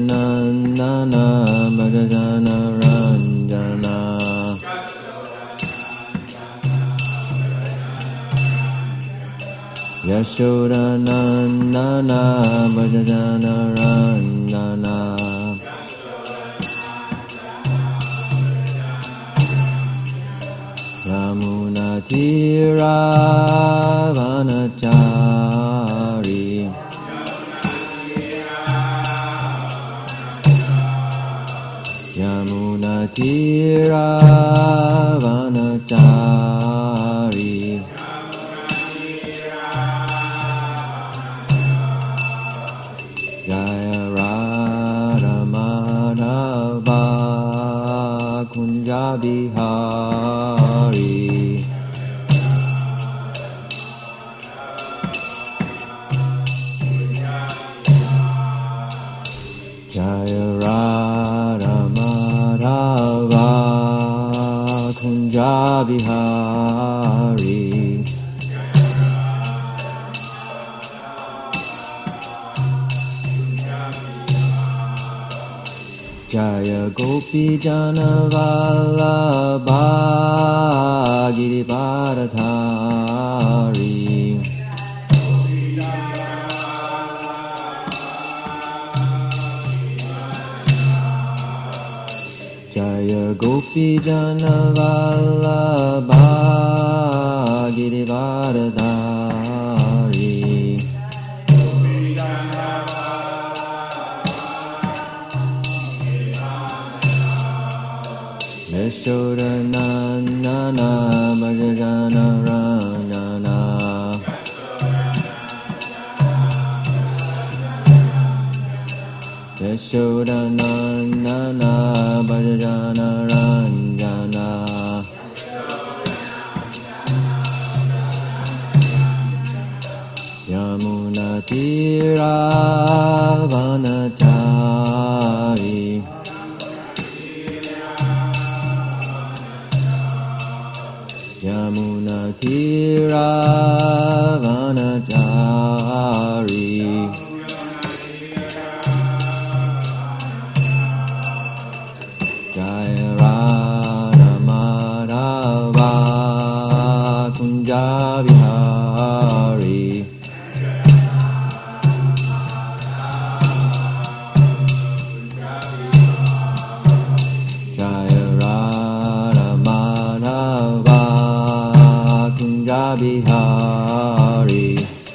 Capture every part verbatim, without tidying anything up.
Nandana Bhajana Ranjana Yashoda Nandana Bhajana Ranjana Yamuna Tira Vanachari Yamuna Tira Vanachari Jaya Radha Madhava Kunja Bihari Jaya Radha Madhava Kunja Bihari Jaya Gopi Jana Vallabha Girivardhari Jaya Gopi Jana Vallabha Girivardhari Yashoda Nandana Bhajana Ranjana Yashoda Nandana Bhajana Ranjana Yamuna Tira Vanachari Yamuna Tira Vanachari Jaya Radha Madhava Kunja Bihari Jaya Radha Madhava Kunja Bihari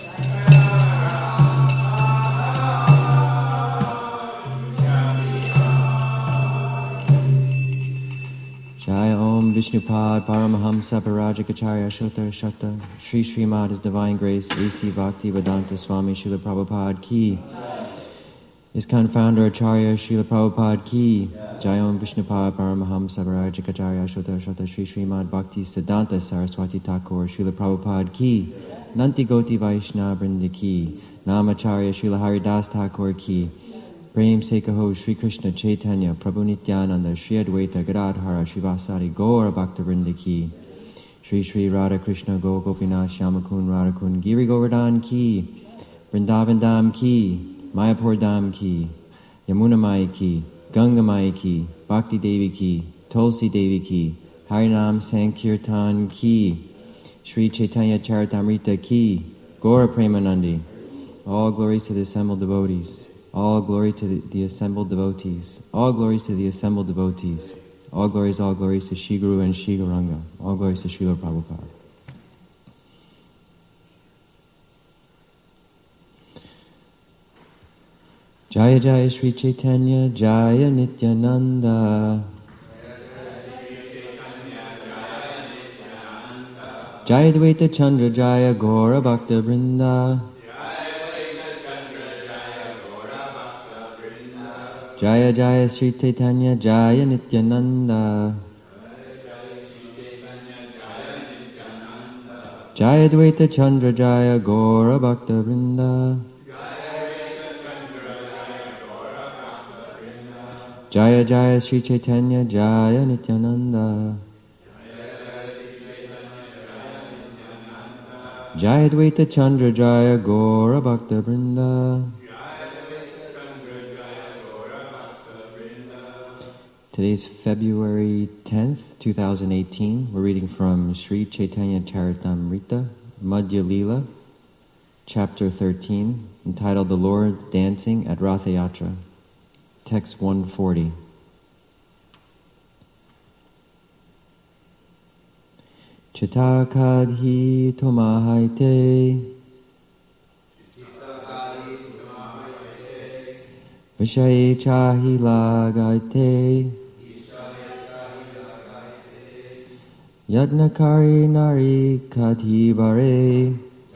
Jaya Om Vishnupad Paramahamsa Parajikacharya Shota Shata Shri Srimad His Divine Grace A C Bhakti Vedanta Swami Srila Prabhupada Ki His Confounder Acharya Srila Prabhupada Ki Jaya Om Vishnupad Paramahamsa Parajikacharya Shota Shata Shri Srimad Bhakti Siddhanta Saraswati Thakur Srila Prabhupada Ki Nanti Goti Vaishnava Vrinda Ki Namacharya Srila Haridas Thakur Ki Prem Sekaho Sri Krishna Chaitanya Prabhu Nityananda Sri Advaita Gadadhara Srivasari Gaura Bhakta Vrinda Ki Sri Sri Radha Krishna Go Gopinath Shyamakun Radhakun Giri Govardhan Ki Vrindavan Dham Ki Mayapur Dham Ki Yamuna Mai Ki Ganga Mai Ki Bhakti Devi Ki Tulsi Devi Ki Harinam Sankirtan Ki Sri Chaitanya Charitamrita Ki Gaura Premanandi. All glories to the assembled devotees. All glory to the, the assembled devotees. All glories to the assembled devotees. All glories, all glories to Shri Guru and Shri Gauranga. All glories to Srila Prabhupada. Jaya Jaya Sri Chaitanya Jaya Nityananda. Jaya Dvaita Chandra Jaya Gaura Bhakta Vrinda. Jaya Jaya Sri Chaitanya Jaya Nityananda. Jaya Dvaita Chandra Jaya Gaura Bhakta Vrinda. Jaya Jaya Sri Chaitanya Jaya Nityananda. Jaya Dvaita Chandra Jaya Gaura Bhakta Vrinda. Today's February tenth, twenty eighteen. We're reading from Sri Chaitanya Charitamrita, Madhya Lila, chapter thirteen, entitled The Lord Dancing at Ratha Yatra, text one forty. Chitakadhi tomahaite Vishaye chahi lagaite Yagnakari nari kadhibare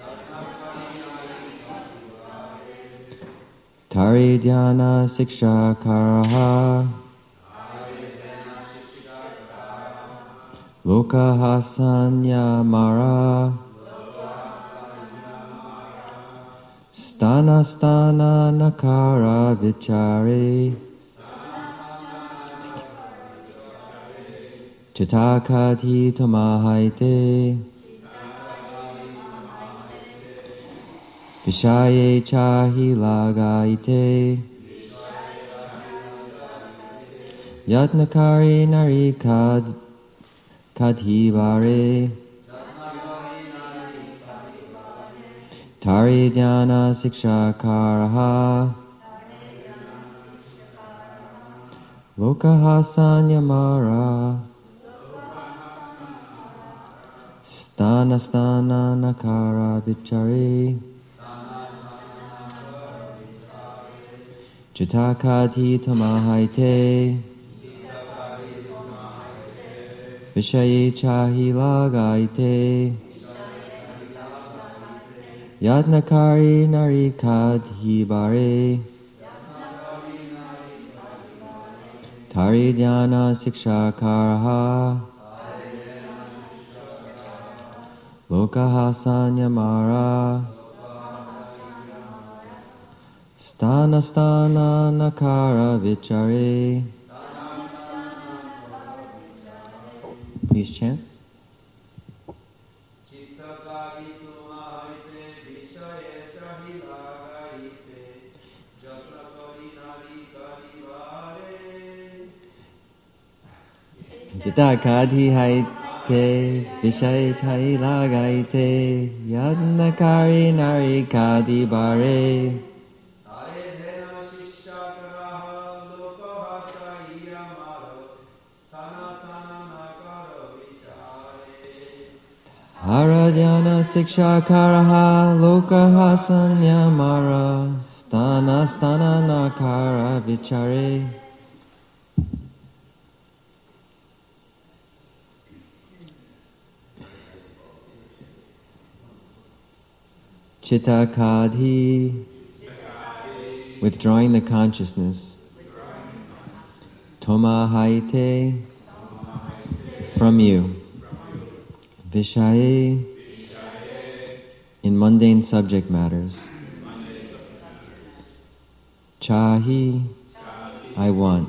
Tari dhyana siksha karaha Loka hasanya mara Stana stana nakara vichare Chitakati tomahaite Vishaye chahi lagaite Yatnakari nari kad kadhivare Tari dhyana siksha karaha Loka hasanya mara Stana stana nakara vichare Chitakati tomahaite Vishaye chahi lagaite Yatnakari nari kadhibare Tari dhyana siksha karaha Loka hasanya mara Stana stana nakara vichare. Please chant. Chitakadhi haite Vishaye chahi lagaite Yadnakari nari kadhibare Haradhyana siksha karaha Loka hasanya mara Stana stana nakara vichare. Chitakadhi, withdrawing the consciousness. Tomahaite, from you. Vishaye, in mundane subject matters. Chahi, I want.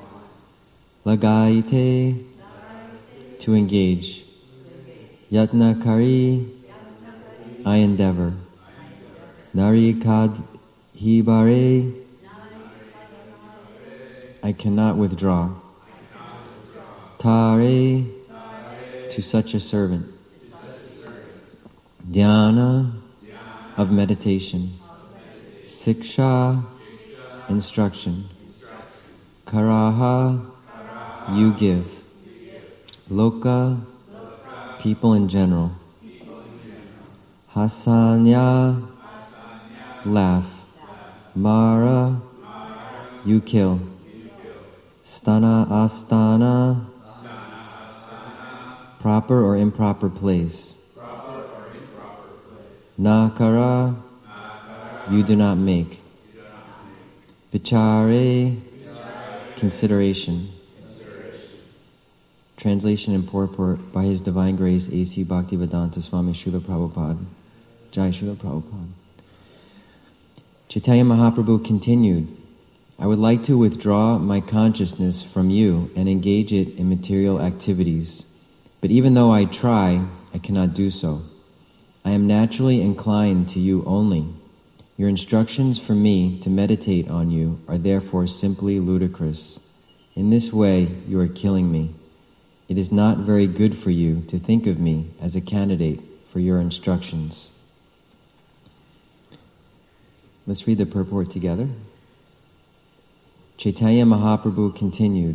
Lagaite, to engage. Yatnakari, I endeavor. Nari kadhibare, I cannot withdraw. Tare, to such a servant. Dhyana, of meditation. Siksha, instruction. Karaha, you give. Loka, people in general. Hasanya, laugh. Mara, you kill. Stana astana, proper or improper place. Nakara, you do not make. Vichare, consideration. Translation and purport by His Divine Grace A C Bhaktivedanta Swami Srila Prabhupada. Jai Srila Prabhupada. Chaitanya Mahaprabhu continued, I would like to withdraw my consciousness from you and engage it in material activities. But even though I try, I cannot do so. I am naturally inclined to you only. Your instructions for me to meditate on you are therefore simply ludicrous. In this way, you are killing me. It is not very good for you to think of me as a candidate for your instructions. Let's read the purport together. Chaitanya Mahaprabhu continued,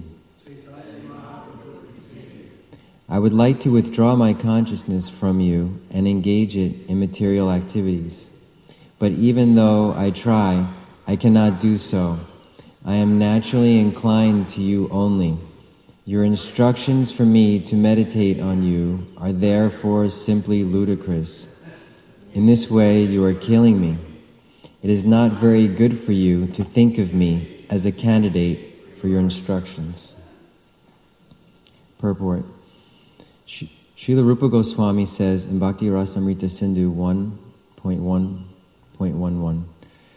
I would like to withdraw my consciousness from you and engage it in material activities. But even though I try, I cannot do so. I am naturally inclined to you only. Your instructions for me to meditate on you are therefore simply ludicrous. In this way, you are killing me. It is not very good for you to think of me as a candidate for your instructions. Purport. Srila Rupa Goswami says in Bhakti Rasamrita Sindhu one point one point eleven,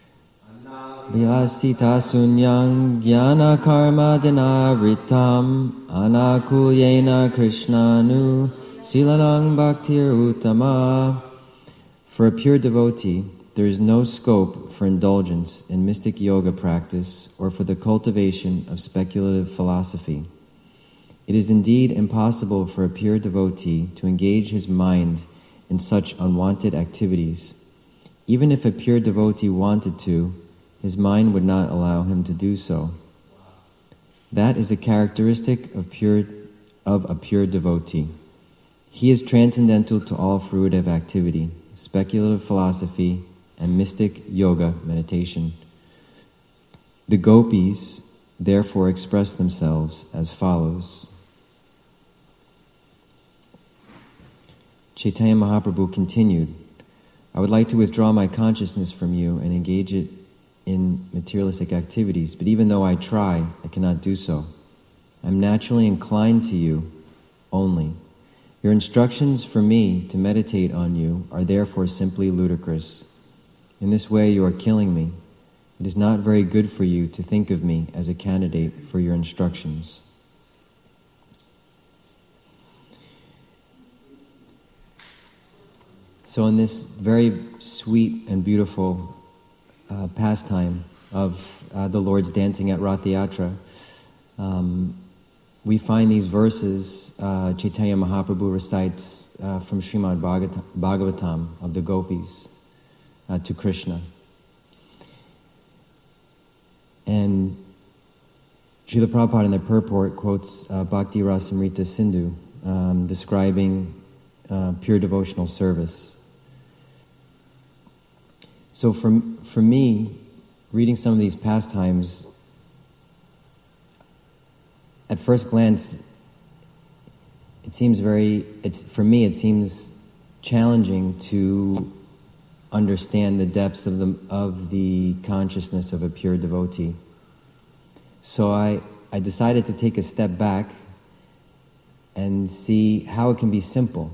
Vyasita sunyang jnana karma dinaritam anakulyena krishnanu silanang bhaktir uttama. For a pure devotee, there is no scope for indulgence in mystic yoga practice or for the cultivation of speculative philosophy. It is indeed impossible for a pure devotee to engage his mind in such unwanted activities. Even if a pure devotee wanted to, his mind would not allow him to do so. That is a characteristic of pure of a pure devotee. He is transcendental to all fruitive activity, speculative philosophy, and mystic yoga meditation. The gopis therefore express themselves as follows. Chaitanya Mahaprabhu continued, I would like to withdraw my consciousness from you and engage it in materialistic activities, but even though I try, I cannot do so. I am naturally inclined to you only. Your instructions for me to meditate on you are therefore simply ludicrous. In this way, you are killing me. It is not very good for you to think of me as a candidate for your instructions. So in this very sweet and beautiful uh, pastime of uh, the Lord's dancing at Rath Yatra, um, we find these verses uh, Chaitanya Mahaprabhu recites uh, from Srimad Bhagavatam, Bhagavatam of the gopis uh, to Krishna. And Srila Prabhupada in the purport quotes uh, Bhakti Rasamrita Sindhu um, describing uh, pure devotional service. So for, for me, reading some of these pastimes, at first glance, it seems very, it's, for me it seems challenging to understand the depths of the, of the consciousness of a pure devotee. So I, I decided to take a step back and see how it can be simple.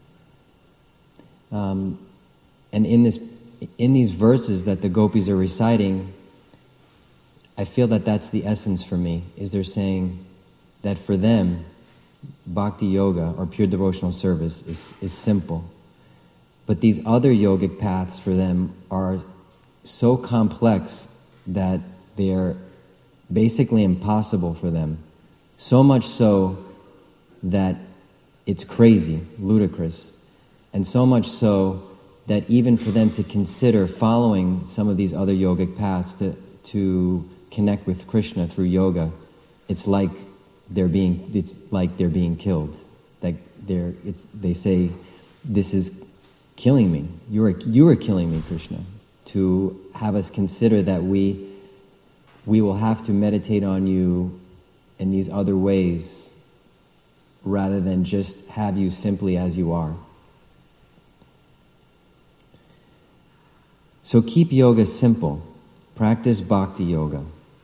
Um, and in this In these verses that the gopis are reciting, I feel that that's the essence for me, is they're saying that for them, bhakti yoga, or pure devotional service, is, is simple. But these other yogic paths for them are so complex that they're basically impossible for them. So much so that it's crazy, ludicrous, and so much so that even for them to consider following some of these other yogic paths to, to connect with Krishna through yoga, it's like they're being it's like they're being killed. Like they're it's they say, this is killing me. You are you are killing me, Krishna. To have us consider that we we will have to meditate on you in these other ways rather than just have you simply as you are. So keep yoga simple. Practice bhakti yoga.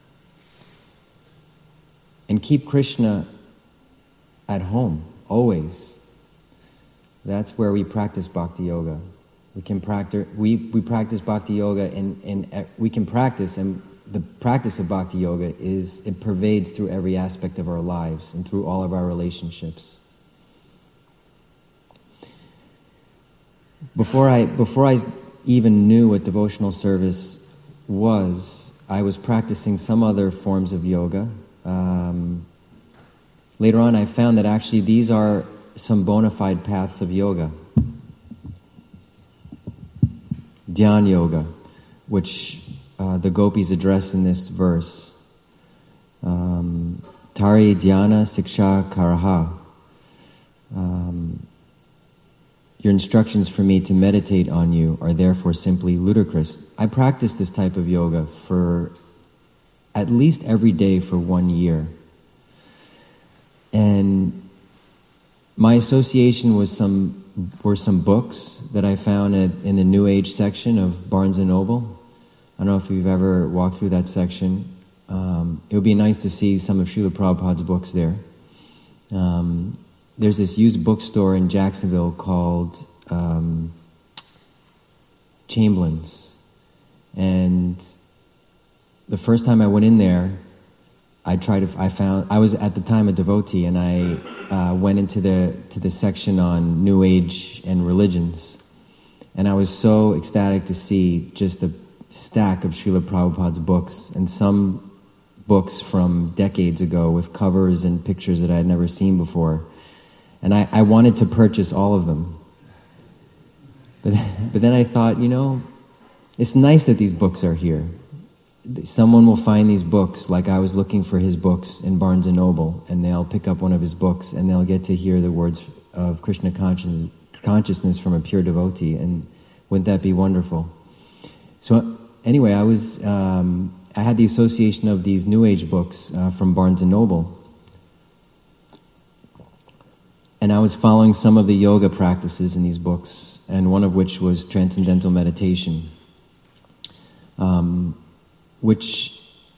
And keep Krishna at home, always. That's where we practice bhakti yoga. We can practice we, we practice bhakti yoga and, and we can practice, and the practice of bhakti yoga is, it pervades through every aspect of our lives and through all of our relationships. Before I before I even knew what devotional service was, I was practicing some other forms of yoga, um, later on I found that actually these are some bona fide paths of yoga. Dhyan yoga, which uh, the gopis address in this verse. Um, Tari dhyana siksha karaha. Um, your instructions for me to meditate on you are therefore simply ludicrous. I practiced this type of yoga for at least every day for one year. And my association was some were some books that I found at, in the New Age section of Barnes and Noble. I don't know if you've ever walked through that section. Um, it would be nice to see some of Srila Prabhupada's books there. Um, there's this used bookstore in Jacksonville called um, Chamberlain's. And the first time I went in there, I tried to, I found, I was at the time a devotee, and I uh, went into the to the section on New Age and religions, and I was so ecstatic to see just a stack of Srila Prabhupada's books, and some books from decades ago with covers and pictures that I had never seen before, and I, I wanted to purchase all of them, but but then I thought, you know, it's nice that these books are here. Someone will find these books, like I was looking for his books in Barnes and Noble, and they'll pick up one of his books, and they'll get to hear the words of Krishna consciousness, consciousness from a pure devotee, and wouldn't that be wonderful? So anyway, I was um, I had the association of these New Age books uh, from Barnes and Noble, and I was following some of the yoga practices in these books, and one of which was transcendental meditation. Um, which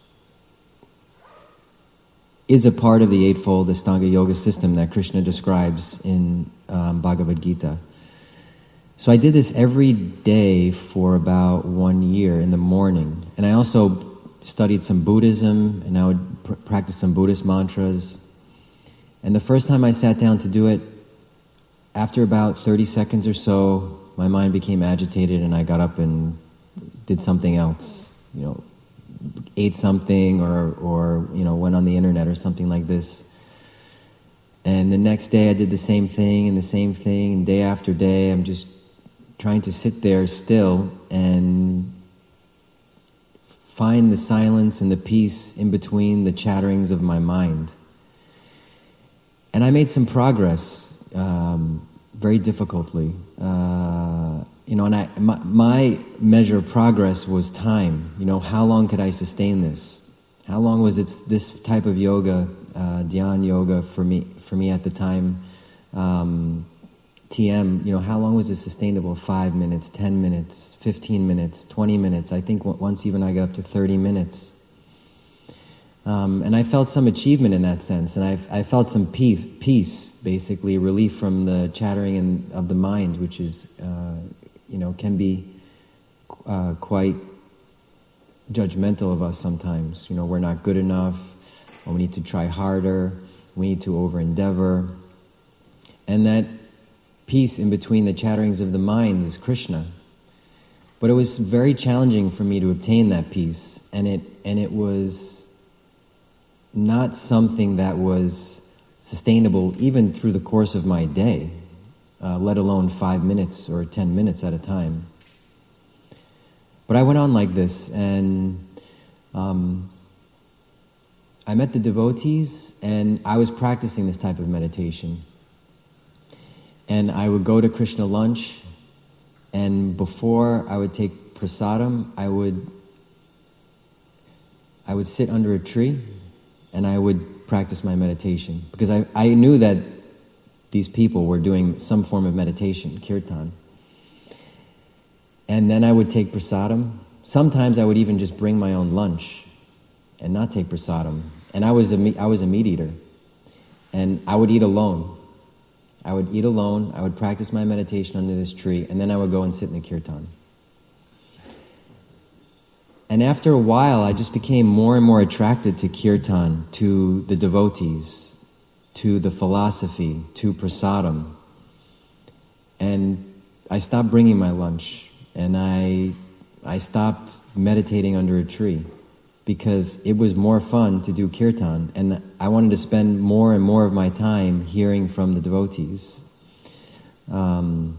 is a part of the Eightfold Ashtanga Yoga system that Krishna describes in um, Bhagavad Gita. So I did this every day for about one year in the morning. And I also studied some Buddhism, and I would pr- practice some Buddhist mantras. And the first time I sat down to do it, after about thirty seconds or so, my mind became agitated, and I got up and did something else, you know, ate something or, or, you know, went on the internet or something like this. And the next day I did the same thing and the same thing, and day after day I'm just trying to sit there still and find the silence and the peace in between the chatterings of my mind. And I made some progress, um, very difficultly. Uh, You know, and I, my, my measure of progress was time. You know, how long could I sustain this? How long was it this type of yoga, uh, dhyan yoga for me? For me at the time, um, T M. You know, how long was it sustainable? Five minutes, ten minutes, fifteen minutes, twenty minutes. I think once even I got up to thirty minutes. Um, and I felt some achievement in that sense, and I, I felt some peace, peace, basically relief from the chattering in, of the mind, which is. Uh, you know, can be uh, quite judgmental of us sometimes. You know, we're not good enough, or we need to try harder, we need to over-endeavor. And that peace in between the chatterings of the mind is Krishna. But it was very challenging for me to obtain that peace, and it and it was not something that was sustainable even through the course of my day. Uh, let alone five minutes or ten minutes at a time. But I went on like this, and um, I met the devotees, and I was practicing this type of meditation. And I would go to Krishna lunch, and before I would take prasadam, I would I would sit under a tree, and I would practice my meditation, because I, I knew that these people were doing some form of meditation, kirtan. And then I would take prasadam. Sometimes I would even just bring my own lunch and not take prasadam. And I was a, I was a meat eater. And I would eat alone. I would eat alone, I would practice my meditation under this tree, and then I would go and sit in the kirtan. And after a while, I just became more and more attracted to kirtan, to the devotees, to the philosophy, to prasadam. And I stopped bringing my lunch, and I I stopped meditating under a tree. because it was more fun to do kirtan, and I wanted to spend more and more of my time hearing from the devotees. Um,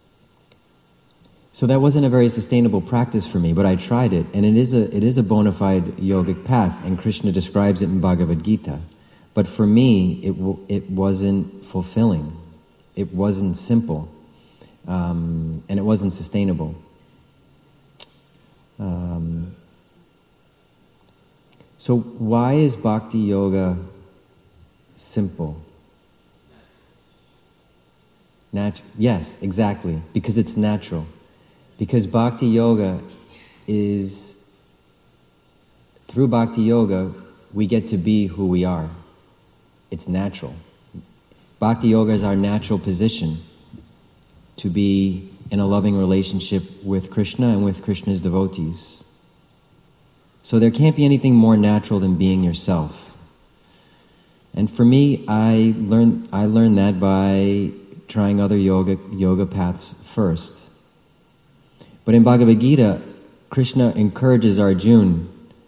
so that wasn't a very sustainable practice for me, but I tried it, and it is a it is a bona fide yogic path, and Krishna describes it in Bhagavad Gita. But for me, it w- it wasn't fulfilling, it wasn't simple, um, and it wasn't sustainable. Um, so why is Bhakti Yoga simple? Nat- yes, exactly, because it's natural. Because Bhakti Yoga is, through Bhakti Yoga, we get to be who we are. It's natural. Bhakti Yoga is our natural position to be in a loving relationship with Krishna and with Krishna's devotees. So there can't be anything more natural than being yourself. And for me, I learned I learned that by trying other yoga yoga paths first. But in Bhagavad Gita, Krishna encourages Arjuna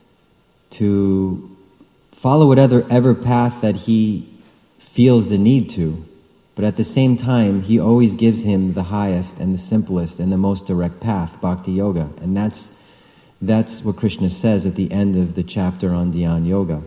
to follow whatever ever path that he feels the need to, but at the same time, he always gives him the highest and the simplest and the most direct path, Bhakti Yoga. And that's that's what Krishna says at the end of the chapter on Dhyan Yoga.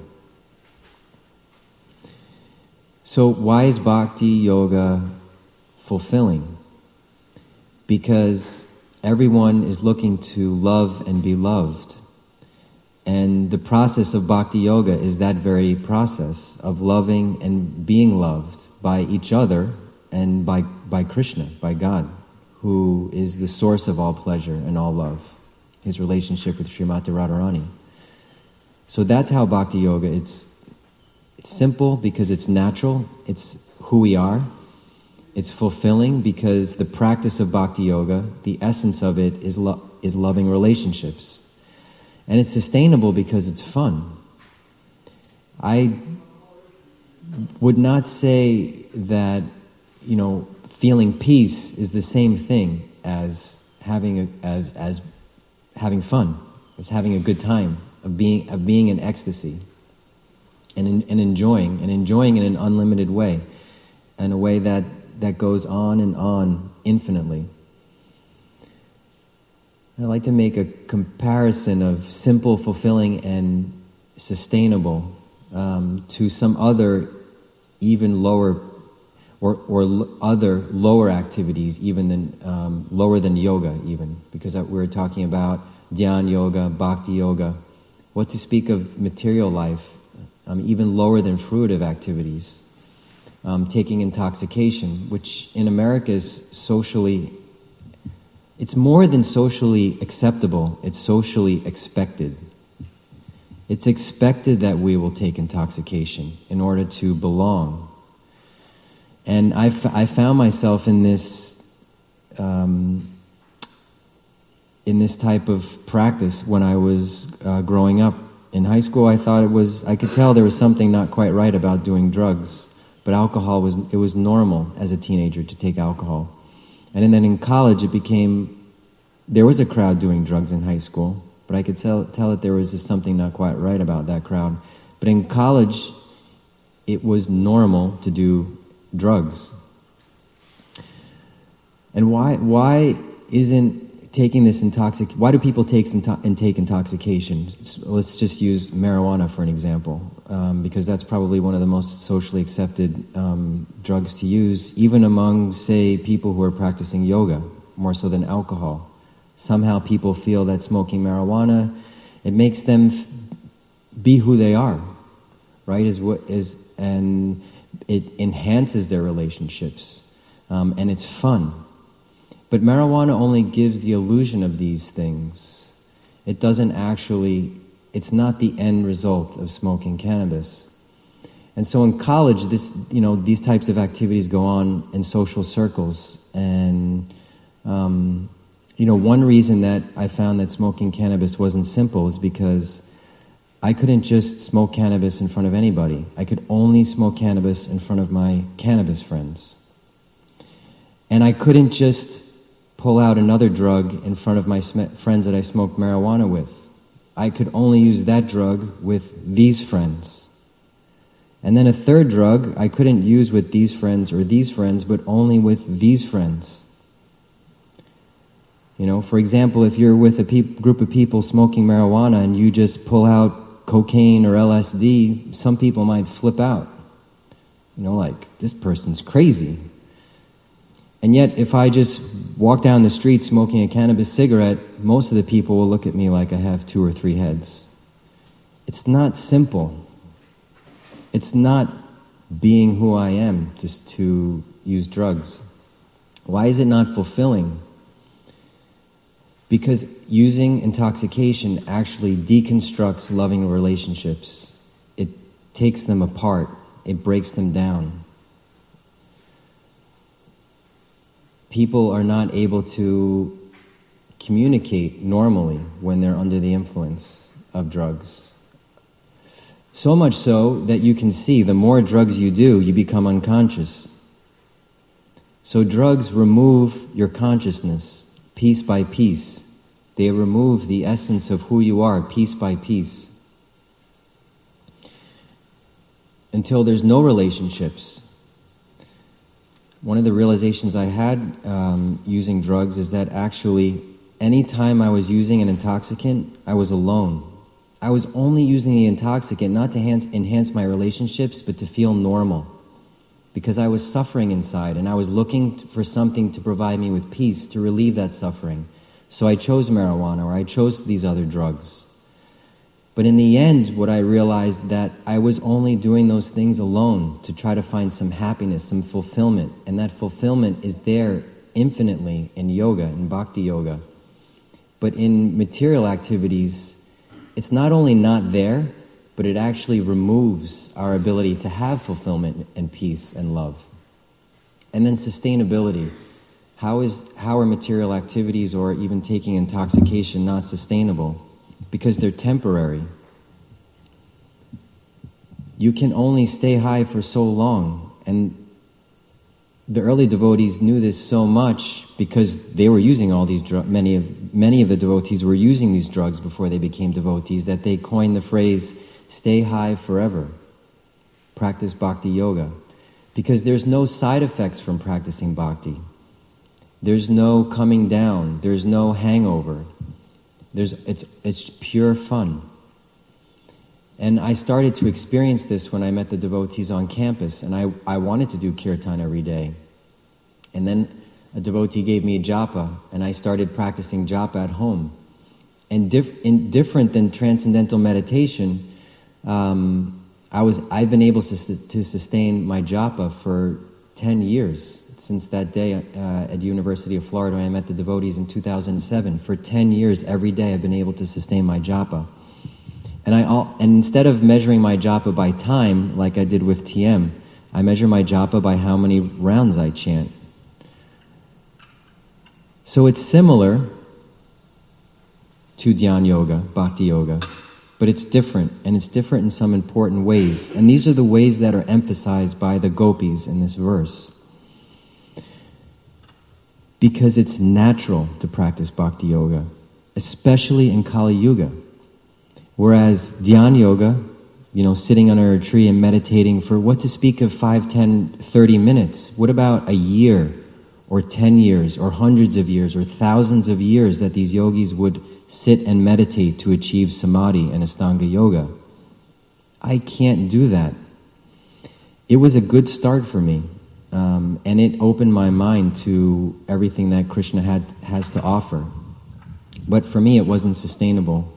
So why is Bhakti Yoga fulfilling? Because everyone is looking to love and be loved. And the process of Bhakti Yoga is that very process of loving and being loved by each other and by, by Krishna, by God, who is the source of all pleasure and all love, his relationship with Srimati Radharani. So that's how Bhakti Yoga, it's, it's simple because it's natural, it's who we are. It's fulfilling because the practice of Bhakti Yoga, the essence of it is lo- is loving relationships. And it's sustainable because it's fun. I would not say that, you know, feeling peace is the same thing as having a, as as having fun, as having a good time, of being of being in ecstasy, and in, and enjoying and enjoying in an unlimited way, in a way that. that goes on and on infinitely. I like to make a comparison of simple, fulfilling, and sustainable um, to some other even lower or, or l- other lower activities, even than um, lower than yoga even, because we're talking about Dhyan Yoga, Bhakti Yoga. What to speak of material life, um, even lower than fruitive activities. Um, taking intoxication, which in America is socially, it's more than socially acceptable, it's socially expected. It's expected that we will take intoxication in order to belong. And I, f- I found myself in this, um, in this type of practice when I was uh, growing up. In high school, I thought it was, I could tell there was something not quite right about doing drugs. But alcohol was, it was normal as a teenager to take alcohol. And then in college it became, there was a crowd doing drugs in high school, but I could tell, tell that there was just something not quite right about that crowd. But in college, it was normal to do drugs. And why, why isn't taking this intoxic, why do people take into- and take intoxication? Let's just use marijuana for an example, um, because that's probably one of the most socially accepted um, drugs to use, even among, say, people who are practicing yoga, more so than alcohol. Somehow people feel that smoking marijuana, it makes them f- be who they are, right? Is what is, and it enhances their relationships, um, and it's fun. But marijuana only gives the illusion of these things. It doesn't actually, it's not the end result of smoking cannabis. And so in college, this, you know, these types of activities go on in social circles. And, um, you know, one reason that I found that smoking cannabis wasn't simple is because I couldn't just smoke cannabis in front of anybody. I could only smoke cannabis in front of my cannabis friends. And I couldn't just pull out another drug in front of my sm- friends that I smoked marijuana with. I could only use that drug with these friends. And then a third drug I couldn't use with these friends or these friends, but only with these friends. You know, for example, if you're with a pe- group of people smoking marijuana and you just pull out cocaine or L S D, some people might flip out. You know, like, this person's crazy. And yet, if I just walk down the street smoking a cannabis cigarette, most of the people will look at me like I have two or three heads. It's not simple. It's not being who I am just to use drugs. Why is it not fulfilling? Because using intoxication actually deconstructs loving relationships. It takes them apart. It breaks them down. People are not able to communicate normally when they're under the influence of drugs. So much so that you can see the more drugs you do, you become unconscious. So drugs remove your consciousness piece by piece. They remove the essence of who you are piece by piece. Until there's no relationships. One of the realizations I had um, using drugs is that actually any time I was using an intoxicant, I was alone. I was only using the intoxicant not to enhance, enhance my relationships, but to feel normal. Because I was suffering inside, and I was looking for something to provide me with peace, to relieve that suffering. So I chose marijuana, or I chose these other drugs. But in the end, what I realized that I was only doing those things alone to try to find some happiness, some fulfillment. And that fulfillment is there infinitely in yoga, in bhakti yoga. But in material activities, it's not only not there, but it actually removes our ability to have fulfillment and peace and love. And then sustainability. How is how are material activities or even taking intoxication not sustainable? Because they're temporary. You can only stay high for so long. And the early devotees knew this so much because they were using all these drugs. Many of, many of the devotees were using these drugs before they became devotees, that they coined the phrase, stay high forever. Practice bhakti yoga. Because there's no side effects from practicing bhakti. There's no coming down. There's no hangover. There's, it's, it's pure fun. And I started to experience this when I met the devotees on campus, and I, I wanted to do kirtan every day. And then a devotee gave me a japa, and I started practicing japa at home. And diff, in, different than transcendental meditation, um, I was, I've been able to, to sustain my japa for ten years. Since that day uh, at University of Florida when I met the devotees in two thousand seven. For ten years, every day I've been able to sustain my japa. And I all, and instead of measuring my japa by time, like I did with T M, I measure my japa by how many rounds I chant. So it's similar to Dhyan Yoga, Bhakti Yoga, but it's different, and it's different in some important ways. And these are the ways that are emphasized by the gopis in this verse. Because it's natural to practice Bhakti Yoga, especially in Kali Yuga. Whereas Dhyan Yoga, you know, sitting under a tree and meditating for what to speak of five, ten, thirty minutes. What about a year or ten years or hundreds of years or thousands of years that these yogis would sit and meditate to achieve samadhi and Astanga Yoga? I can't do that. It was a good start for me. Um, and it opened my mind to everything that Krishna had has to offer. But for me, it wasn't sustainable.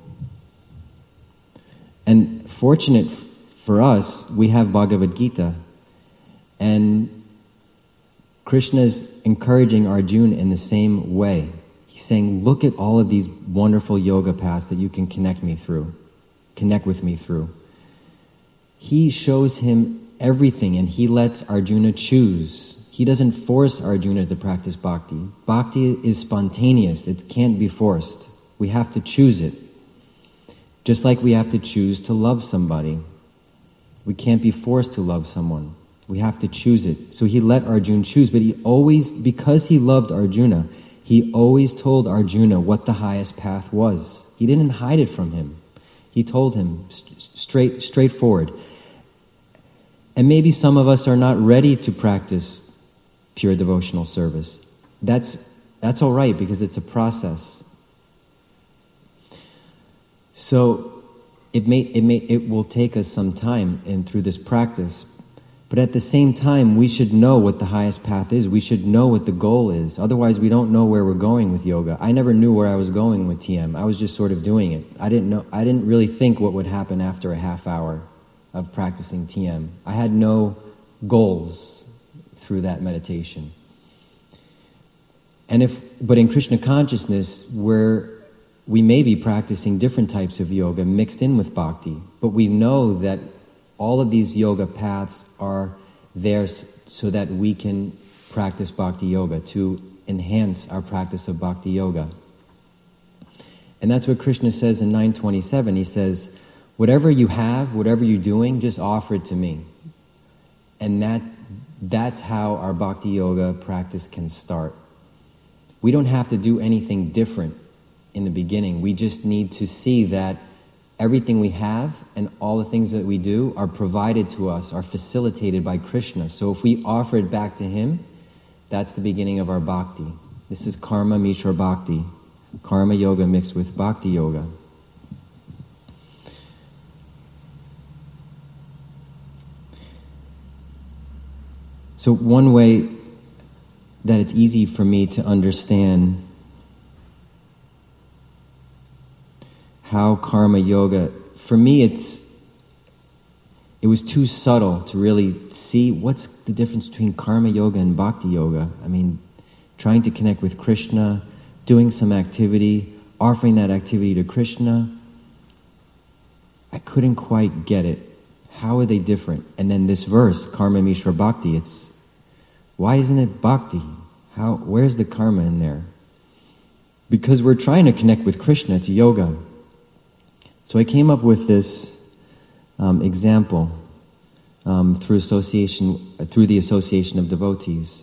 And fortunate f- for us, we have Bhagavad Gita. And Krishna is encouraging Arjuna in the same way. He's saying, look at all of these wonderful yoga paths that you can connect me through, connect with me through. He shows him everything, and he lets Arjuna choose. He doesn't force Arjuna to practice bhakti. Bhakti is spontaneous. It can't be forced. We have to choose it. Just like we have to choose to love somebody. We can't be forced to love someone. We have to choose it. So he let Arjuna choose, but he always, because he loved Arjuna, he always told Arjuna what the highest path was. He didn't hide it from him, He told him st- straight, straightforward. And maybe some of us are not ready to practice pure devotional service. That's that's all right, because it's a process. So it may it may it will take us some time and through this practice. But at the same time, we should know what the highest path is. We should know what the goal is. Otherwise, we don't know where we're going with yoga. I never knew where I was going with T M. I was just sort of doing it. I didn't know. I didn't really think what would happen after a half hour of practicing T M. I had no goals through that meditation. And if, but in Krishna consciousness, we're we may be practicing different types of yoga mixed in with bhakti, but we know that all of these yoga paths are there so that we can practice bhakti yoga, to enhance our practice of bhakti yoga. And that's what Krishna says in nine twenty-seven. He says, whatever you have, whatever you're doing, just offer it to me. And that that's how our bhakti yoga practice can start. We don't have to do anything different in the beginning. We just need to see that everything we have and all the things that we do are provided to us, are facilitated by Krishna. So if we offer it back to Him, that's the beginning of our bhakti. This is karma mishra bhakti. Karma yoga mixed with bhakti yoga. So one way that it's easy for me to understand how karma yoga, for me it's, it was too subtle to really see what's the difference between karma yoga and bhakti yoga. I mean, trying to connect with Krishna, doing some activity, offering that activity to Krishna, I couldn't quite get it. How are they different? And then this verse, karma mishra bhakti, it's, why isn't it bhakti? How, where's the karma in there? Because we're trying to connect with Krishna to yoga. So I came up with this um, example um, through association, uh, through the association of devotees.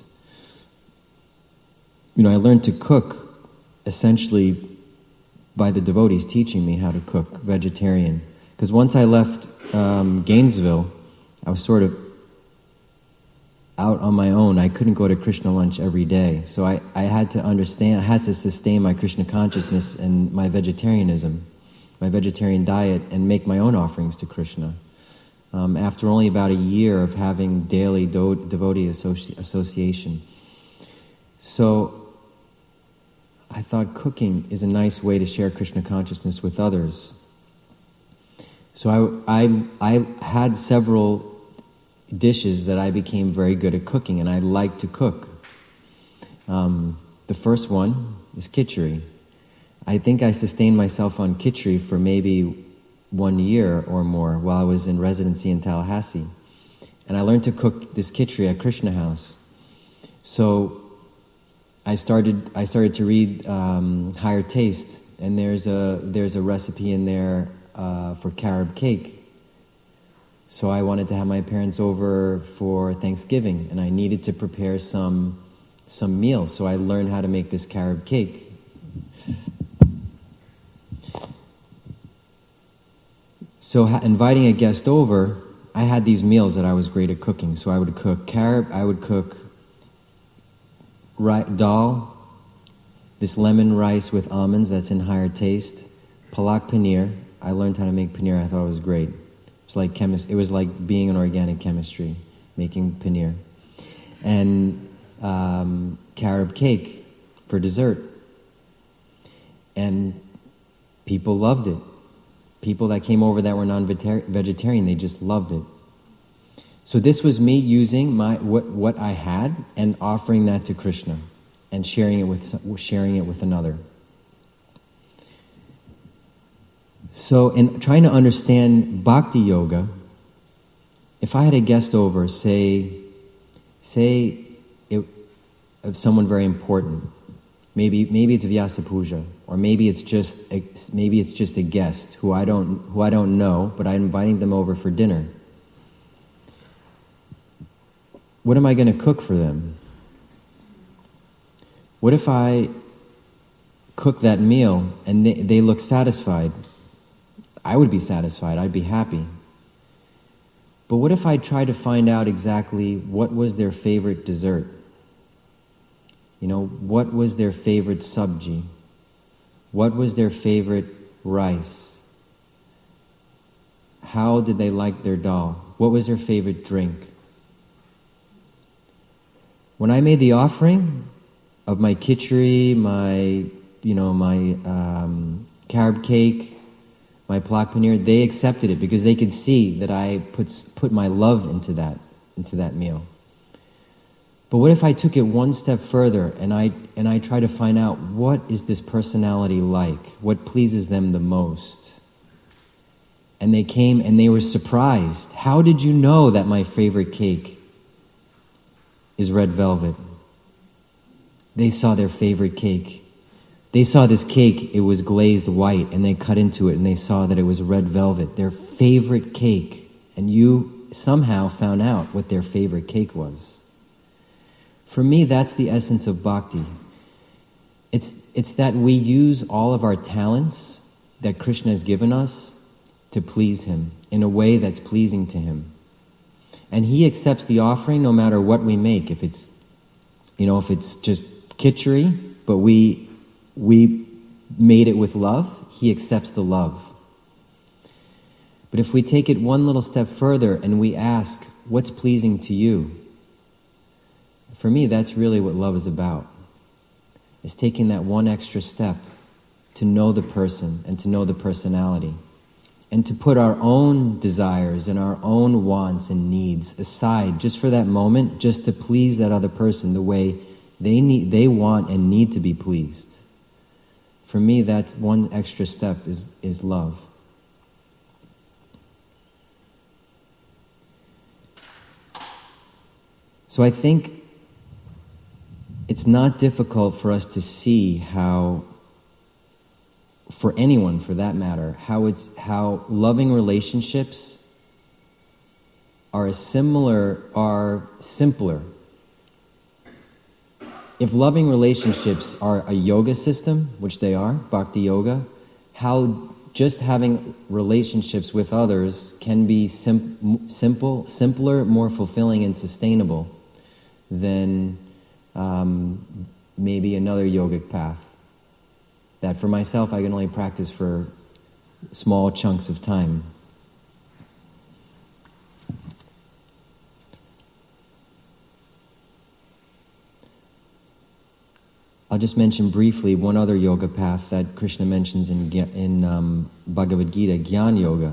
You know, I learned to cook essentially by the devotees teaching me how to cook vegetarian. Because once I left um, Gainesville, I was sort of out on my own. I couldn't go to Krishna lunch every day. So I, I had to understand, I had to sustain my Krishna consciousness and my vegetarianism, my vegetarian diet, and make my own offerings to Krishna. Um, after only about a year of having daily do- devotee associ- association. So I thought cooking is a nice way to share Krishna consciousness with others. So I, I, I had several dishes that I became very good at cooking, and I like to cook. Um, the first one is khichdi. I think I sustained myself on khichdi for maybe one year or more while I was in residency in Tallahassee. And I learned to cook this khichdi at Krishna House. So I started I started to read um, Higher Taste, and there's a there's a recipe in there uh, for carob cake. So I wanted to have my parents over for Thanksgiving, and I needed to prepare some some meals. So I learned how to make this carob cake. So ha- inviting a guest over, I had these meals that I was great at cooking. So I would cook carob, I would cook ri- dal, this lemon rice with almonds that's in Higher Taste, palak paneer. I learned how to make paneer. I thought it was great. It was like chemist. It was like being in organic chemistry, making paneer, and um, carob cake for dessert. And people loved it. People that came over that were non-vegetarian, they just loved it. So this was me using my what what I had and offering that to Krishna, and sharing it with sharing it with another. So in trying to understand bhakti yoga, if I had a guest over, say, say, it, of someone very important, maybe maybe it's Vyasa Puja, or maybe it's just a, maybe it's just a guest who I don't who I don't know, but I'm inviting them over for dinner. What am I going to cook for them? What if I cook that meal and they, they look satisfied? I would be satisfied, I'd be happy. But what if I tried to find out exactly what was their favorite dessert? You know, what was their favorite sabji? What was their favorite rice? How did they like their dal? What was their favorite drink? When I made the offering of my khichdi, my, you know, my um, carb cake, my palak paneer, they accepted it because they could see that I put put my love into that into that meal. But what if I took it one step further and I and I try to find out what is this personality like? What pleases them the most? And they came and they were surprised. How did you know that my favorite cake is red velvet? They saw their favorite cake. They saw this cake, it was glazed white, and they cut into it and they saw that it was red velvet, their favorite cake. And you somehow found out what their favorite cake was. For me, that's the essence of bhakti. It's, it's that we use all of our talents that Krishna has given us to please Him in a way that's pleasing to Him. And He accepts the offering no matter what we make. If it's, you know, if it's just khichdi, but we we made it with love, He accepts the love. But if we take it one little step further and we ask, what's pleasing to you? For me, that's really what love is about. It's taking that one extra step to know the person and to know the personality. And to put our own desires and our own wants and needs aside just for that moment, just to please that other person the way they need, they want and need to be pleased. For me, that's one extra step is, is love. So I think it's not difficult for us to see how, for anyone for that matter, how it's how loving relationships are a similar are simpler. If loving relationships are a yoga system, which they are, bhakti yoga, how just having relationships with others can be sim- simple, simpler, more fulfilling and sustainable than um, maybe another yogic path. That for myself, I can only practice for small chunks of time. I'll just mention briefly one other yoga path that Krishna mentions in, in um, Bhagavad Gita, Jnana Yoga.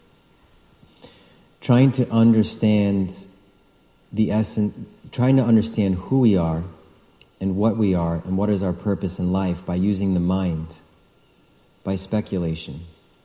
Trying to understand the essence, trying to understand who we are and what we are and what is our purpose in life by using the mind, by speculation.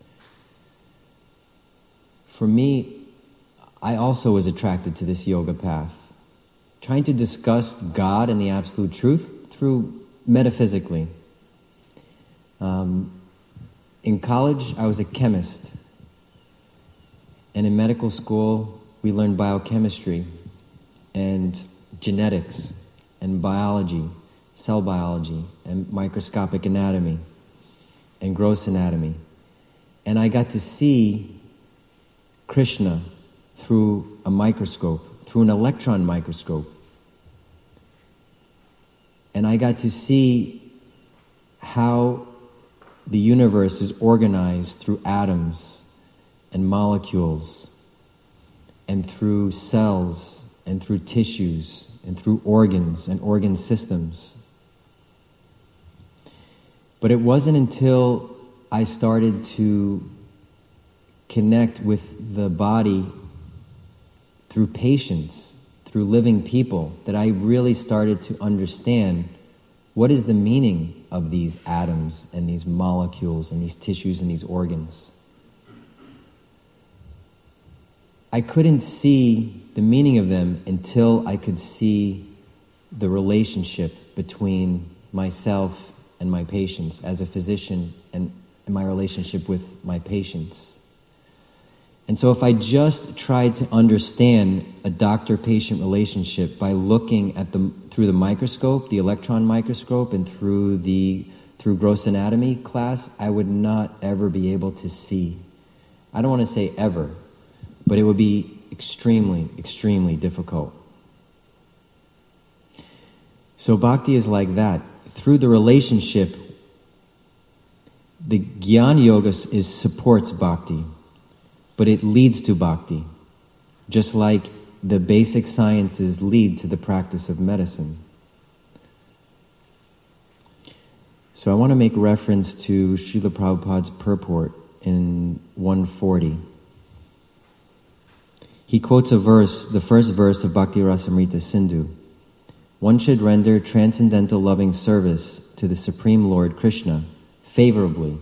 For me, I also was attracted to this yoga path. Trying to discuss God and the absolute truth through metaphysically. Um, in college, I was a chemist. And in medical school, we learned biochemistry and genetics and biology, cell biology, and microscopic anatomy, and gross anatomy. And I got to see Krishna through a microscope, through an electron microscope. And I got to see how the universe is organized through atoms and molecules, and through cells, and through tissues, and through organs and organ systems. But it wasn't until I started to connect with the body through patience, through living people, that I really started to understand what is the meaning of these atoms and these molecules and these tissues and these organs. I couldn't see the meaning of them until I could see the relationship between myself and my patients as a physician, and, and my relationship with my patients. And so if I just tried to understand a doctor-patient relationship by looking at the through the microscope, the electron microscope, and through the through gross anatomy class, I would not ever be able to see I don't want to say ever, but it would be extremely, extremely difficult. So bhakti is like that. Through the relationship, the Jnana Yoga is, supports bhakti, but it leads to bhakti, just like the basic sciences lead to the practice of medicine. So I want to make reference to Srila Prabhupada's purport in one forty. He quotes a verse, the first verse of Bhakti Rasamrita Sindhu. One should render transcendental loving service to the Supreme Lord Krishna favorably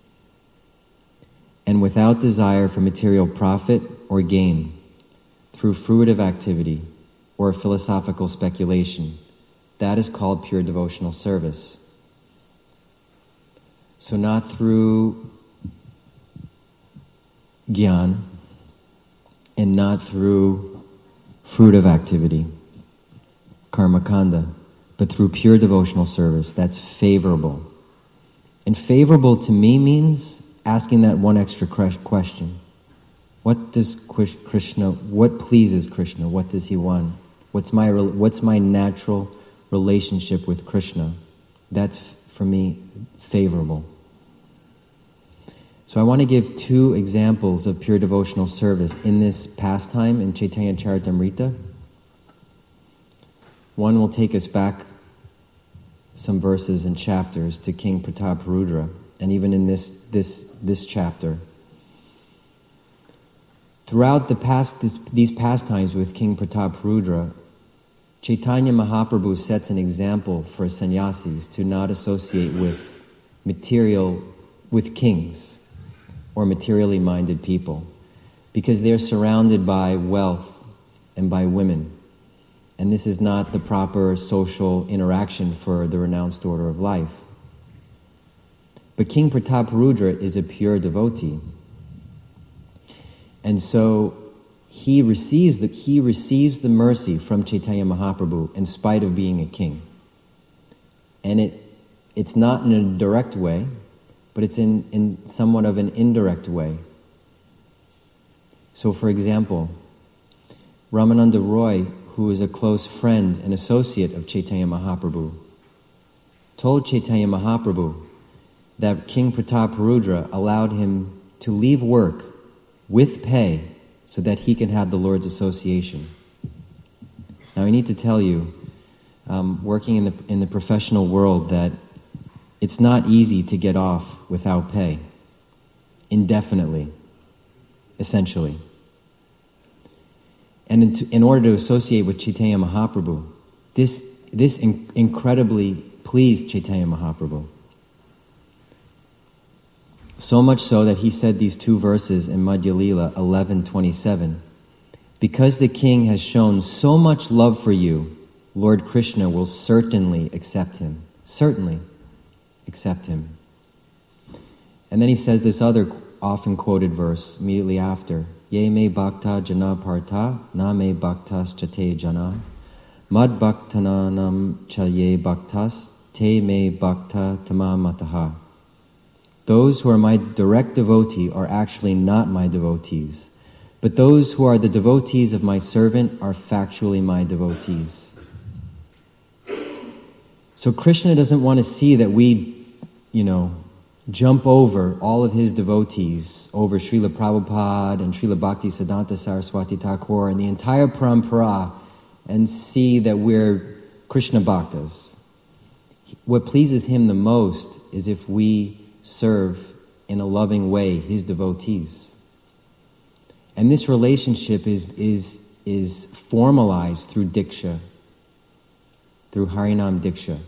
and without desire for material profit or gain through fruitive activity or philosophical speculation. That is called pure devotional service. So not through gyan and not through fruitive activity, karma kanda, but through pure devotional service. That's favorable. And favorable to me means asking that one extra question. What does Krishna, what pleases Krishna? What does he want? What's my, what's my natural relationship with Krishna? That's, for me, favorable. So I want to give two examples of pure devotional service in this pastime in Chaitanya Charitamrita. One will take us back some verses and chapters to King Prataparudra, and even in this this this chapter. Throughout the past this, these pastimes with King Prataparudra, Chaitanya Mahaprabhu sets an example for sannyasis to not associate with material, with kings or materially minded people, because they're surrounded by wealth and by women. And this is not the proper social interaction for the renounced order of life. But King Prataparudra is a pure devotee. And so he receives the, he receives the mercy from Chaitanya Mahaprabhu in spite of being a king. And it it's not in a direct way, but it's in, in somewhat of an indirect way. So for example, Ramananda Roy, who is a close friend and associate of Chaitanya Mahaprabhu, told Chaitanya Mahaprabhu that King Prataparudra allowed him to leave work with pay so that he can have the Lord's association. Now I need to tell you, um, working in the in the professional world, that it's not easy to get off without pay, indefinitely, essentially. And in, to, in order to associate with Chaitanya Mahaprabhu, this, this in, incredibly pleased Chaitanya Mahaprabhu. So much so that he said these two verses in Madhya Lila eleven twenty-seven. Because the king has shown so much love for you, Lord Krishna will certainly accept him. Certainly accept him. And then he says this other often quoted verse immediately after. Ye me bhakta jana partha, na me bhaktas chate jana. Mad bhaktananam cha ye bhaktas, te me bhakta tamamataha. Those who are my direct devotee are actually not my devotees, but those who are the devotees of my servant are factually my devotees. So Krishna doesn't want to see that we, you know, jump over all of his devotees, over Srila Prabhupada and Srila Bhakti Siddhanta Saraswati Thakur and the entire parampara, and see that we're Krishna Bhaktas. What pleases him the most is if we serve in a loving way his devotees. And this relationship is, is, is formalized through Diksha, through Harinam Diksha.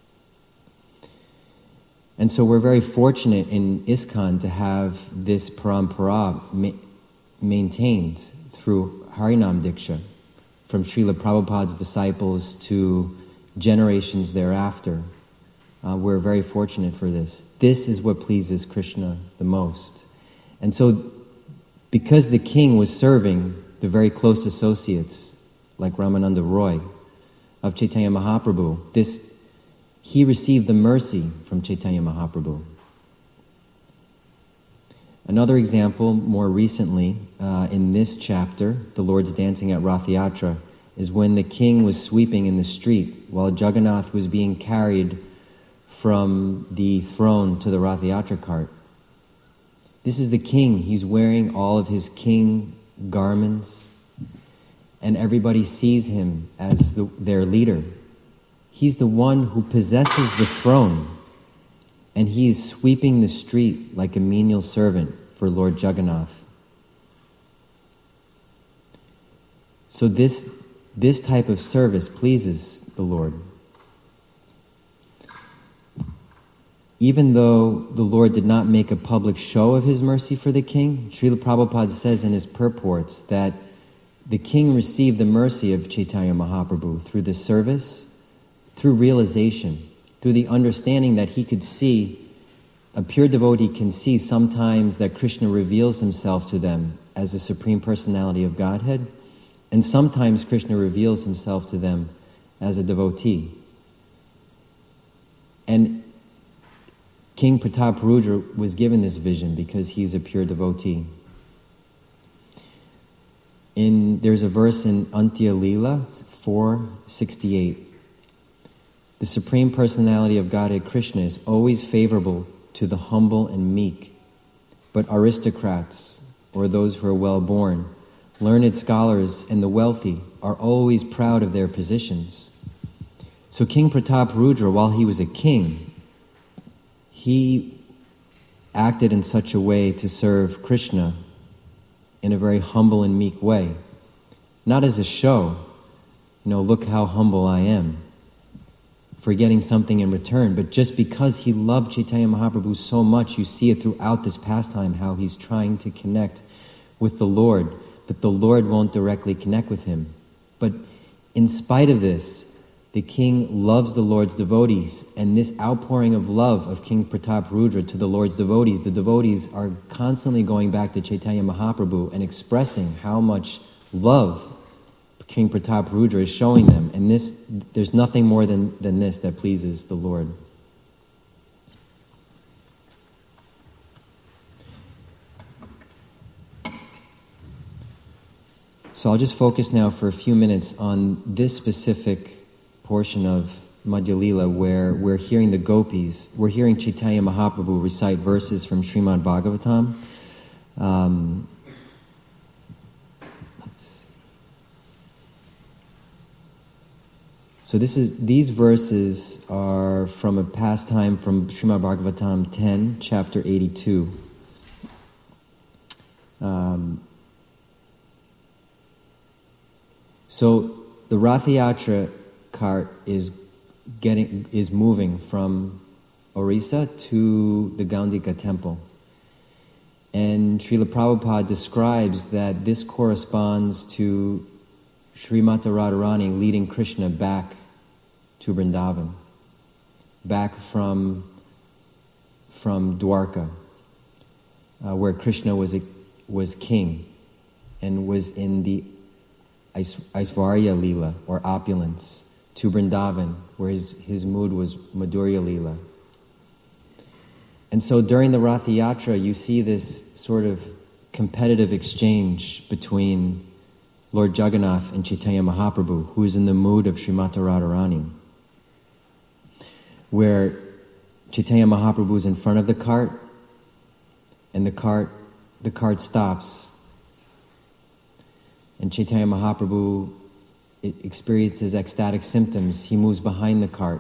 And so we're very fortunate in ISKCON to have this parampara ma- maintained through Harinam Diksha, from Srila Prabhupada's disciples to generations thereafter. Uh, we're very fortunate for this. This is what pleases Krishna the most. And so, because the king was serving the very close associates, like Ramananda Roy, of Chaitanya Mahaprabhu, this he received the mercy from Chaitanya Mahaprabhu. Another example, more recently, uh, in this chapter, the Lord's dancing at Rath Yatra, is when the king was sweeping in the street while Jagannath was being carried from the throne to the Rath Yatra cart. This is the king. He's wearing all of his king garments, and everybody sees him as the, their leader. He's the one who possesses the throne, and he is sweeping the street like a menial servant for Lord Jagannath. So this, this type of service pleases the Lord. Even though the Lord did not make a public show of his mercy for the king, Srila Prabhupada says in his purports that the king received the mercy of Chaitanya Mahaprabhu through the service, through realization, through the understanding that he could see, a pure devotee can see sometimes that Krishna reveals himself to them as the Supreme Personality of Godhead, and sometimes Krishna reveals himself to them as a devotee. And King Prataparudra was given this vision because he's a pure devotee. In, there's a verse in Antya Leela four sixty-eight. The Supreme Personality of Godhead Krishna is always favorable to the humble and meek, but aristocrats, or those who are well-born, learned scholars, and the wealthy are always proud of their positions. So King Prataparudra, while he was a king, he acted in such a way to serve Krishna in a very humble and meek way. Not as a show, you know, look how humble I am, for getting something in return, but just because he loved Chaitanya Mahaprabhu so much, you see it throughout this pastime, how he's trying to connect with the Lord, but the Lord won't directly connect with him. But in spite of this, the king loves the Lord's devotees, and this outpouring of love of King Prataparudra to the Lord's devotees, the devotees are constantly going back to Chaitanya Mahaprabhu and expressing how much love King Prataparudra is showing them. And this, there's nothing more than, than this that pleases the Lord. So I'll just focus now for a few minutes on this specific portion of Madhya Lila where we're hearing the gopis, we're hearing Chaitanya Mahaprabhu recite verses from Srimad Bhagavatam. Um, let's so this is these verses are from a pastime from Srimad Bhagavatam ten, chapter eighty-two. Um, so the Rath Yatra cart is getting is moving from Orissa to the Gaundika temple. And Srila Prabhupada describes that this corresponds to Srimata Radharani leading Krishna back to Vrindavan, back from, from Dwarka, uh, where Krishna was a, was king and was in the Aishvarya Leela, or opulence, to Vrindavan, where his, his mood was Madhurya Leela. And so during the Rath Yatra, you see this sort of competitive exchange between Lord Jagannath and Chaitanya Mahaprabhu, who is in the mood of Srimata Radharani, where Chaitanya Mahaprabhu is in front of the cart, and the cart, the cart stops, and Chaitanya Mahaprabhu experiences ecstatic symptoms. He moves behind the cart,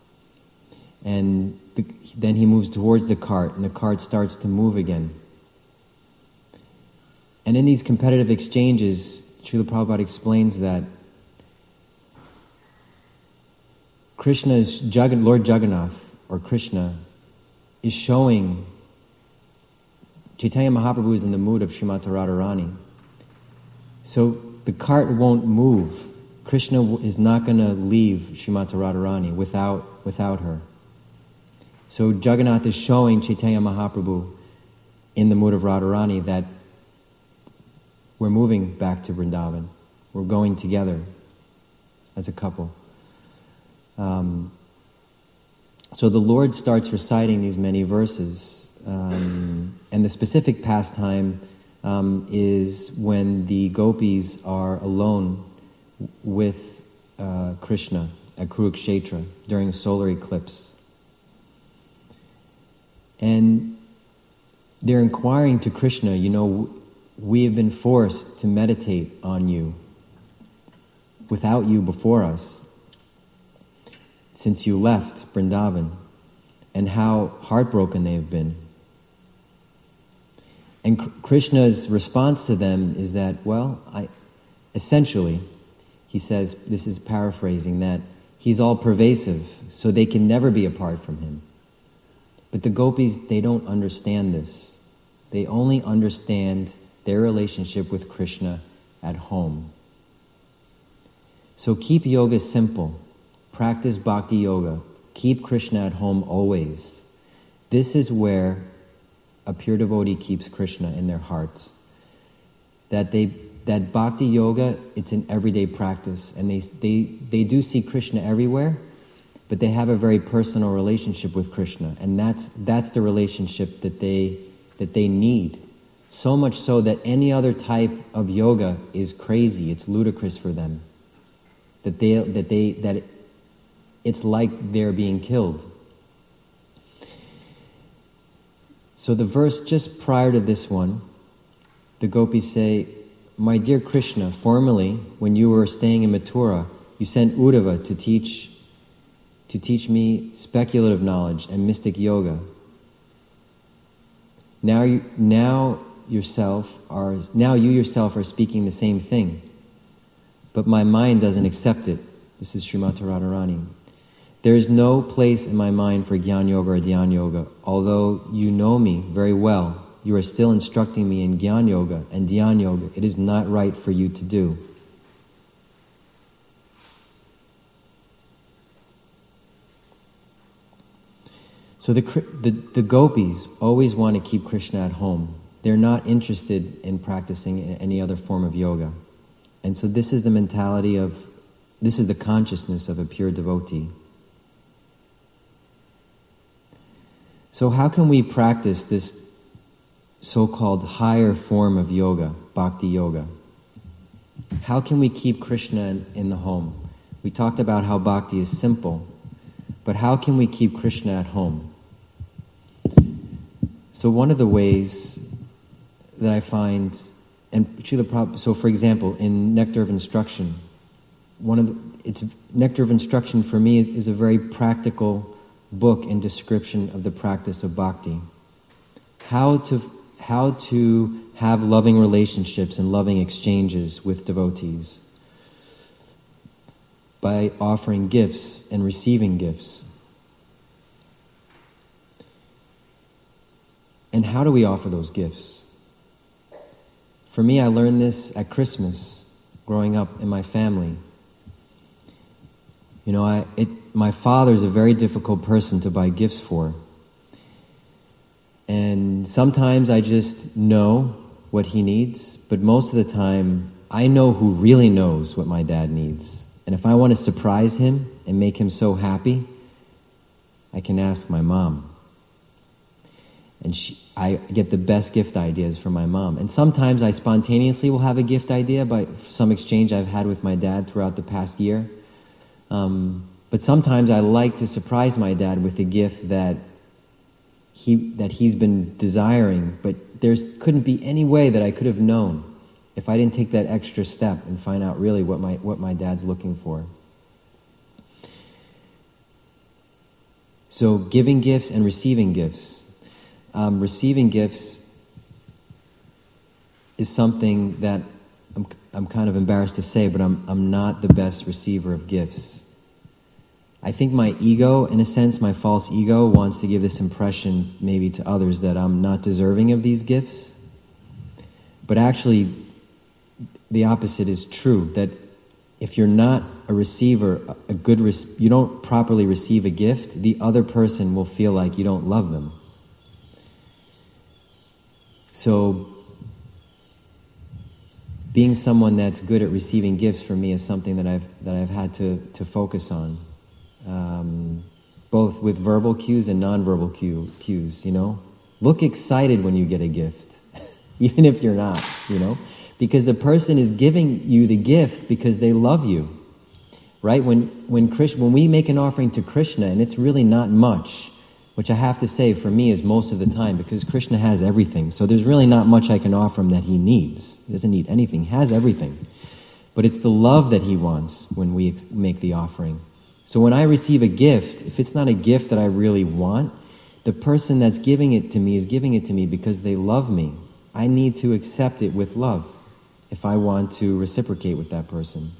and the, then he moves towards the cart, and the cart starts to move again. And in these competitive exchanges, Srila Prabhupada explains that Krishna is Jagan, Lord Jagannath, or Krishna, is showing Chaitanya Mahaprabhu is in the mood of Srimata Radharani. So the cart won't move. Krishna is not going to leave Srimata Radharani without, without her. So Jagannath is showing Chaitanya Mahaprabhu in the mood of Radharani that we're moving back to Vrindavan. We're going together as a couple. Um, so the Lord starts reciting these many verses Um, and the specific pastime um, is when the gopis are alone with uh, Krishna at Kurukshetra during a solar eclipse. And they're inquiring to Krishna, you know, we have been forced to meditate on you without you before us since you left Vrindavan, and how heartbroken they have been. And Krishna's response to them is that, well, I, essentially, he says, this is paraphrasing, that he's all pervasive, so they can never be apart from him. But the gopis, they don't understand this. They only understand their relationship with Krishna at home. So keep yoga simple. Practice bhakti yoga. Keep Krishna at home always. This is where a pure devotee keeps Krishna in their hearts. That they that bhakti yoga, it's an everyday practice, and they they they do see Krishna everywhere, but they have a very personal relationship with Krishna, and that's that's the relationship that they that they need. So much so that any other type of yoga is crazy, it's ludicrous for them. That they that they that it, it's like they're being killed. So the verse just prior to this one, the gopis say, "My dear Krishna, formerly, when you were staying in Mathura, you sent Uddhava to teach to teach me speculative knowledge and mystic yoga. Now you now yourself are now you yourself are speaking the same thing, but my mind doesn't accept it." This is Srimati Radharani. "There is no place in my mind for Jnana Yoga or Dhyana Yoga. Although you know me very well, you are still instructing me in Jnana Yoga and Dhyana Yoga. It is not right for you to do." So the, the, the gopis always want to keep Krishna at home. They're not interested in practicing any other form of yoga. And so this is the mentality of, this is the consciousness of a pure devotee. So how can we practice this so-called higher form of yoga, bhakti yoga? How can we keep Krishna in, in the home? We talked about how bhakti is simple, but how can we keep Krishna at home? So one of the ways that I find, and Srila Prabhupada, so for example, in Nectar of Instruction, one of the, it's Nectar of Instruction for me is, is a very practical book and description of the practice of bhakti. How to how to have loving relationships and loving exchanges with devotees by offering gifts and receiving gifts. And how do we offer those gifts? For me, I learned this at Christmas, growing up in my family. You know, I it my father's a very difficult person to buy gifts for. And sometimes I just know what he needs, but most of the time, I know who really knows what my dad needs. And if I want to surprise him and make him so happy, I can ask my mom. And she, I get the best gift ideas from my mom. And sometimes I spontaneously will have a gift idea by some exchange I've had with my dad throughout the past year. Um, but sometimes I like to surprise my dad with a gift that he that he's been desiring, but there couldn't be any way that I could have known if I didn't take that extra step and find out really what my what my dad's looking for. So giving gifts and receiving gifts. Um, receiving gifts is something that I'm I'm kind of embarrassed to say, but I'm I'm not the best receiver of gifts. I think my ego, in a sense, my false ego, wants to give this impression maybe to others that I'm not deserving of these gifts. But actually, the opposite is true, that if you're not a receiver, a good res- you don't properly receive a gift, the other person will feel like you don't love them. So, being someone that's good at receiving gifts for me is something that I've that I've had to, to focus on. Um, both with verbal cues and non-verbal cue, cues, you know? Look excited when you get a gift, even if you're not, you know? Because the person is giving you the gift because they love you, right? When when Krishna, when we make an offering to Krishna, and it's really not much, which I have to say for me is most of the time, because Krishna has everything. So there's really not much I can offer him that he needs. He doesn't need anything, he has everything. But it's the love that he wants when we make the offering. So when I receive a gift, if it's not a gift that I really want, the person that's giving it to me is giving it to me because they love me. I need to accept it with love if I want to reciprocate with that person.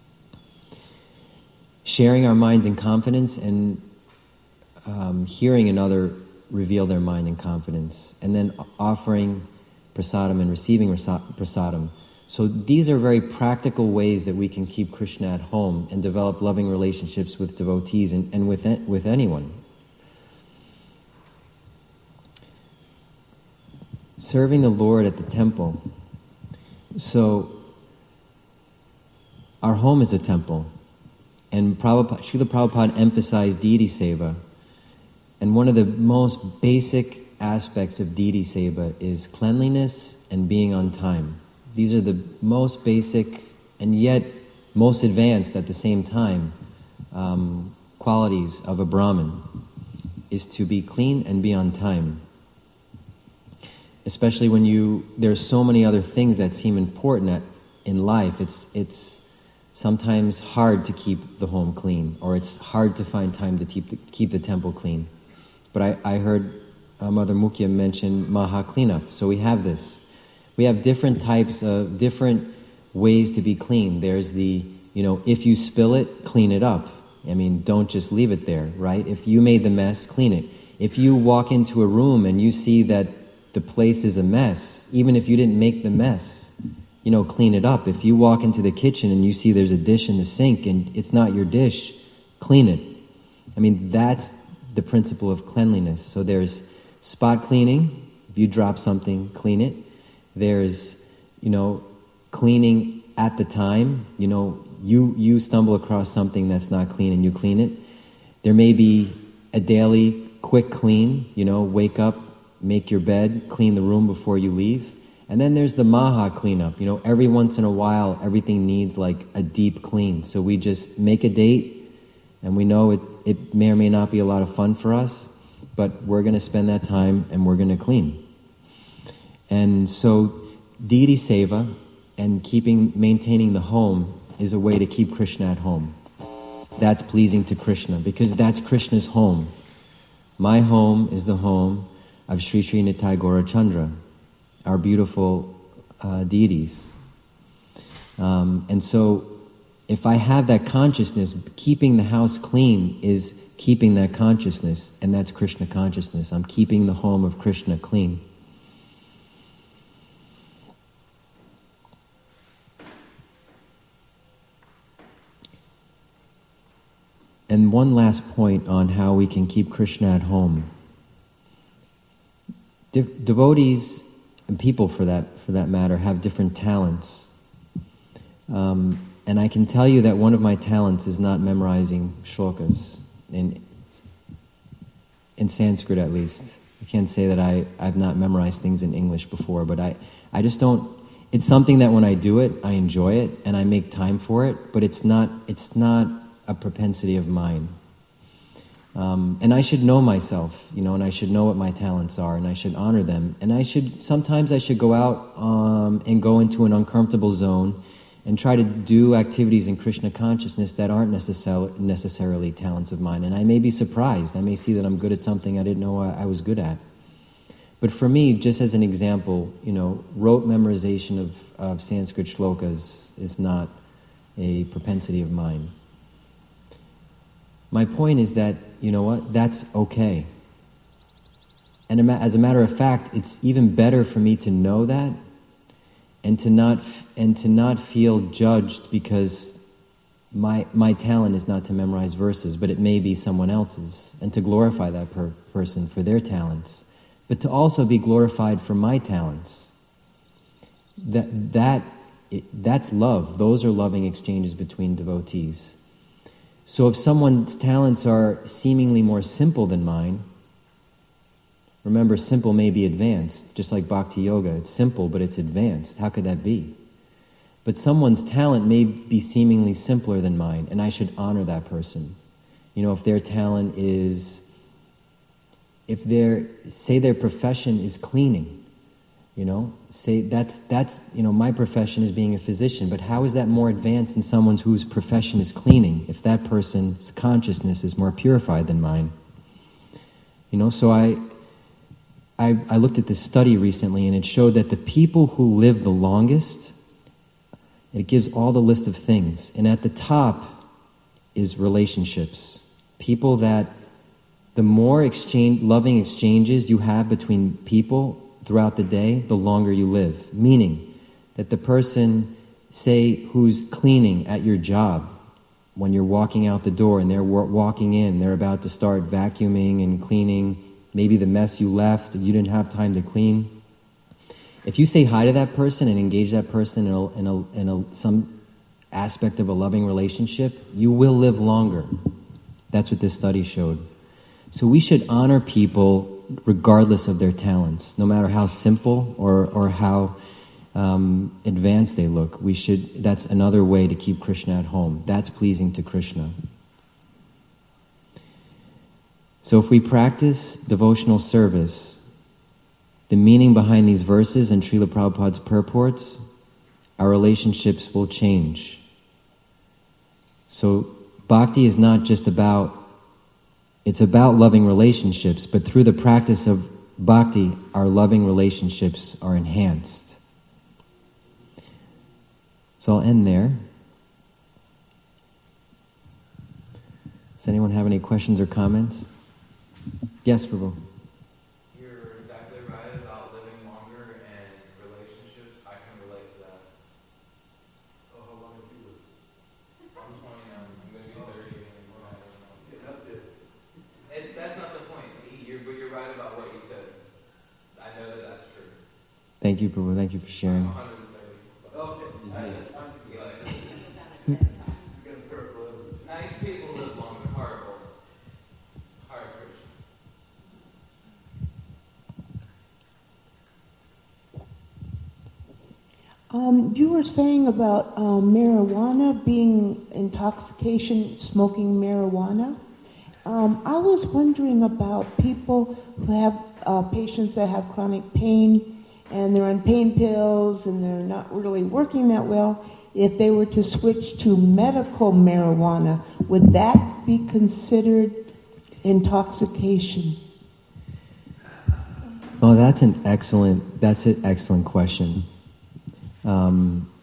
Sharing our minds in confidence and um, hearing another reveal their mind in confidence, and then offering prasadam and receiving prasadam. So these are very practical ways that we can keep Krishna at home and develop loving relationships with devotees and, and with, with anyone. Serving the Lord at the temple. So, our home is a temple. And Prabhupada, Srila Prabhupada emphasized deity seva. And one of the most basic aspects of deity seva is cleanliness and being on time. These are the most basic and yet most advanced at the same time um, qualities of a Brahmin, is to be clean and be on time. Especially when you, there's so many other things that seem important at, in life. It's it's sometimes hard to keep the home clean, or it's hard to find time to keep the, keep the temple clean. But I, I heard uh, Mother Mukhya mention Maha Cleanup. So we have this. We have different types of, different ways to be clean. There's the, you know, if you spill it, clean it up. I mean, don't just leave it there, right? If you made the mess, clean it. If you walk into a room and you see that the place is a mess, even if you didn't make the mess, you know, clean it up. If you walk into the kitchen and you see there's a dish in the sink and it's not your dish, clean it. I mean, that's the principle of cleanliness. So there's spot cleaning. If you drop something, clean it. There's, you know, cleaning at the time. You know, you, you stumble across something that's not clean and you clean it. There may be a daily quick clean, you know, wake up, make your bed, clean the room before you leave. And then there's the Maha cleanup. You know, every once in a while, everything needs like a deep clean. So we just make a date, and we know it, it may or may not be a lot of fun for us, but we're going to spend that time and we're going to clean. And so deity seva and keeping, maintaining the home is a way to keep Krishna at home. That's pleasing to Krishna, because that's Krishna's home. My home is the home of Sri Sri Nitai Gaurachandra, our beautiful uh, deities. Um, and so if I have that consciousness, keeping the house clean is keeping that consciousness, and that's Krishna consciousness. I'm keeping the home of Krishna clean. And one last point on how we can keep Krishna at home. De- devotees and people, for that for that matter, have different talents. Um, and I can tell you that one of my talents is not memorizing shlokas, in in Sanskrit at least. I can't say that I, I've not memorized things in English before, but I, I just don't, it's something that when I do it, I enjoy it, and I make time for it, but it's not it's not a propensity of mine. Um, and I should know myself, you know, and I should know what my talents are, and I should honor them. And I should, sometimes I should go out um, and go into an uncomfortable zone and try to do activities in Krishna consciousness that aren't necessarily, necessarily talents of mine. And I may be surprised. I may see that I'm good at something I didn't know I, I was good at. But for me, just as an example, you know, rote memorization of, of Sanskrit shlokas is not a propensity of mine. My point is that, you know what, that's okay. And as a matter of fact, it's even better for me to know that and to not and to not feel judged because my my talent is not to memorize verses, but it may be someone else's, and to glorify that per- person for their talents, but to also be glorified for my talents. That that it, that's love. Those are loving exchanges between devotees. So if someone's talents are seemingly more simple than mine, Remember, simple may be advanced, just like bhakti yoga. It's simple, but it's advanced. How could that be? But someone's talent may be seemingly simpler than mine, and I should honor that person. You know, if their talent is, if their, say their profession is cleaning, you know, say that's, that's, you know, my profession is being a physician, but how is that more advanced than someone whose profession is cleaning, if that person's consciousness is more purified than mine? You know, so I, I, I looked at this study recently, and it showed that the people who live the longest, it gives all the list of things, and at the top is relationships. People that, the more exchange, loving exchanges you have between people throughout the day, the longer you live. Meaning that the person, say, who's cleaning at your job, when you're walking out the door and they're walking in, they're about to start vacuuming and cleaning, maybe the mess you left, you didn't have time to clean. If you say hi to that person and engage that person in, a, in, a, in a, some aspect of a loving relationship, you will live longer. That's what this study showed. So we should honor people regardless of their talents, no matter how simple or, or how um, advanced they look. We should. That's another way to keep Krishna at home. That's pleasing to Krishna. So if we practice devotional service, the meaning behind these verses and Srila Prabhupada's purports, our relationships will change. So bhakti is not just about, it's about loving relationships, but through the practice of bhakti, our loving relationships are enhanced. So I'll end there. Does anyone have any questions or comments? Yes, Prabhu. You're exactly right about living longer and relationships. I can relate to that. Oh, how long have you lived? I'm twenty-nine. I'm going to be thirty in more. I don't know. Getting up there. It, that's not the point. You're, but you're right about what you said. I know that that's true. Thank you, Prabhu. Thank you for sharing. I'm one hundred thirty. Okay. Mm-hmm. Nice people live longer. Horrible. Hare Krishna. Um, you were saying about um, marijuana being intoxication, smoking marijuana. Um, I was wondering about people who have uh, patients that have chronic pain and they're on pain pills and they're not really working that well. If they were to switch to medical marijuana, would that be considered intoxication? Oh, that's an excellent, that's an excellent question. Um,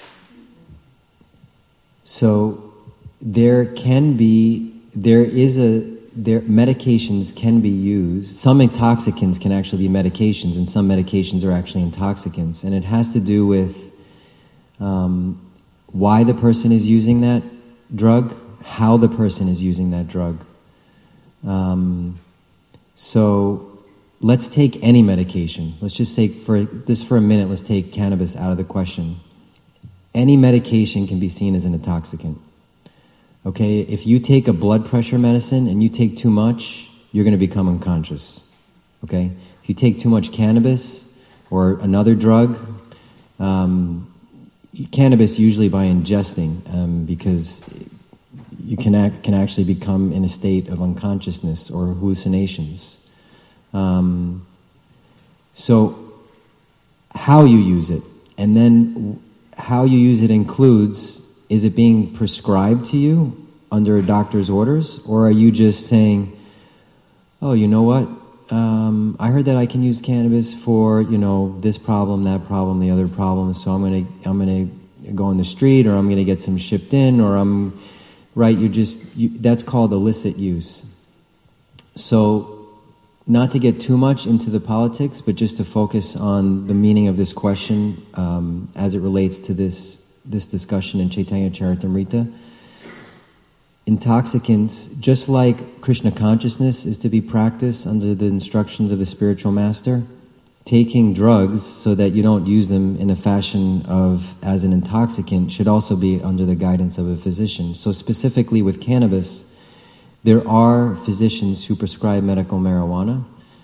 so there can be, there is a, there medications can be used. Some intoxicants can actually be medications, and some medications are actually intoxicants, and it has to do with um, why the person is using that drug, how the person is using that drug. Um, so let's take any medication. Let's just take, for this for a minute, let's take cannabis out of the question. Any medication can be seen as an intoxicant. Okay, if you take a blood pressure medicine and you take too much, you're going to become unconscious. Okay, if you take too much cannabis or another drug, um, cannabis usually by ingesting, um, because you can act, can actually become in a state of unconsciousness or hallucinations. Um, so how you use it, and then how you use it includes, is it being prescribed to you under a doctor's orders, or are you just saying, oh, you know what, um, I heard that I can use cannabis for, you know, this problem, that problem, the other problem, so I'm gonna I'm gonna go on the street, or I'm gonna get some shipped in, or I'm right. You just you, that's called illicit use. So, not to get too much into the politics, but just to focus on the meaning of this question um, as it relates to this this discussion in Chaitanya Charitamrita. Intoxicants, just like Krishna consciousness is to be practiced under the instructions of the spiritual master, taking drugs so that you don't use them in a fashion of as an intoxicant should also be under the guidance of a physician. So specifically with cannabis, there are physicians who prescribe medical marijuana.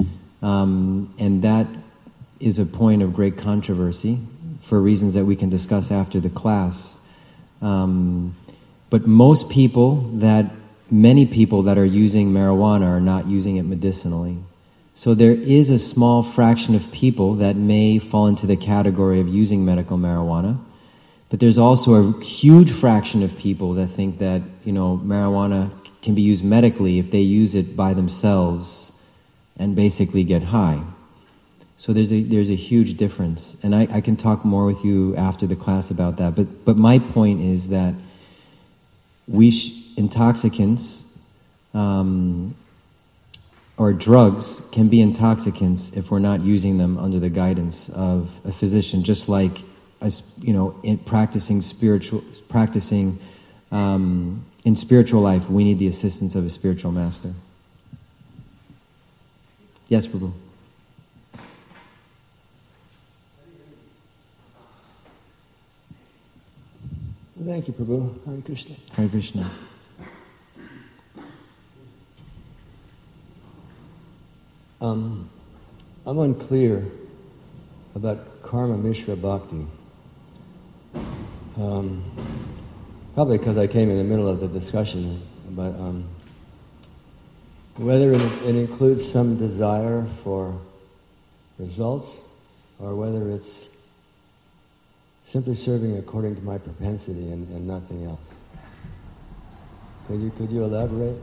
Um, and that is a point of great controversy for reasons that we can discuss after the class. Um, but most people that, many people that are using marijuana are not using it medicinally. So there is a small fraction of people that may fall into the category of using medical marijuana, but there's also a huge fraction of people that think that, you know, marijuana can be used medically if they use it by themselves and basically get high. So there's a there's a huge difference, and I, I can talk more with you after the class about that. But but my point is that we sh- intoxicants um, or drugs can be intoxicants if we're not using them under the guidance of a physician. Just like, as you know, in practicing spiritual practicing um, in spiritual life, we need the assistance of a spiritual master. Yes, Prabhu. Thank you, Prabhu. Hare Krishna. Hare Krishna. Um, I'm unclear about Karma Mishra Bhakti. Um, probably because I came in the middle of the discussion, but um, whether it, it includes some desire for results or whether it's simply serving according to my propensity and, and nothing else. Could you, could you elaborate?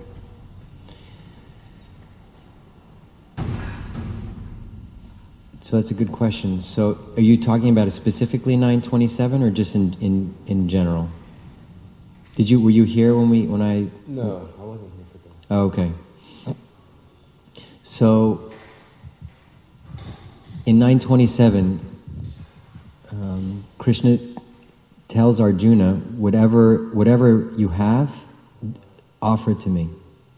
So that's a good question. So are you talking about it specifically nine twenty-seven or just in, in, in general? Did you were you here when we when I No, I wasn't here for that. Oh, okay. So in nine twenty-seven, um, Krishna tells Arjuna, whatever whatever you have, offer it to me.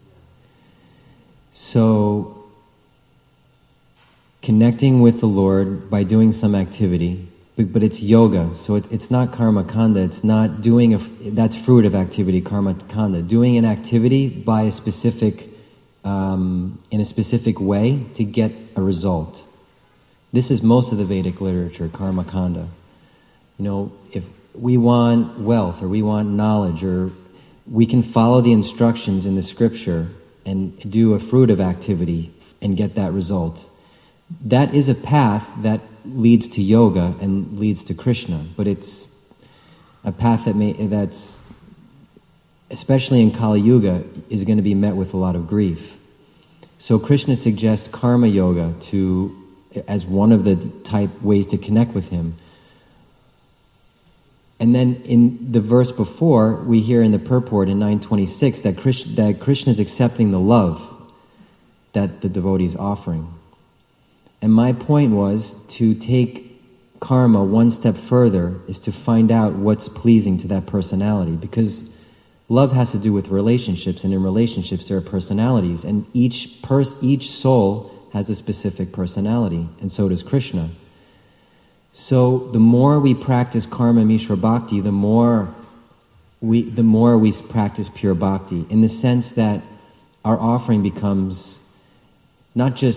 So connecting with the Lord by doing some activity, but, but it's yoga, so it, it's not karma kanda. It's not doing a that's fruit of activity, karma kanda. Doing an activity by a specific um, in a specific way to get a result. This is most of the Vedic literature, karma kanda. You know, if we want wealth or we want knowledge, or we can follow the instructions in the scripture and do a fruit of activity and get that result. That is a path that leads to yoga and leads to Krishna, but it's a path that may, that's, especially in Kali Yuga, is going to be met with a lot of grief. So Krishna suggests karma yoga to as one of the type ways to connect with him. And then in the verse before, we hear in the purport in nine twenty-six that Krishna, that Krishna is accepting the love that the devotee is offering. And my point was to take karma one step further is to find out what's pleasing to that personality, because love has to do with relationships, and in relationships there are personalities, and each pers- each soul has a specific personality, and so does Krishna. So the more we practice Karma Mishra Bhakti, the more we the more we practice pure bhakti, in the sense that our offering becomes not just,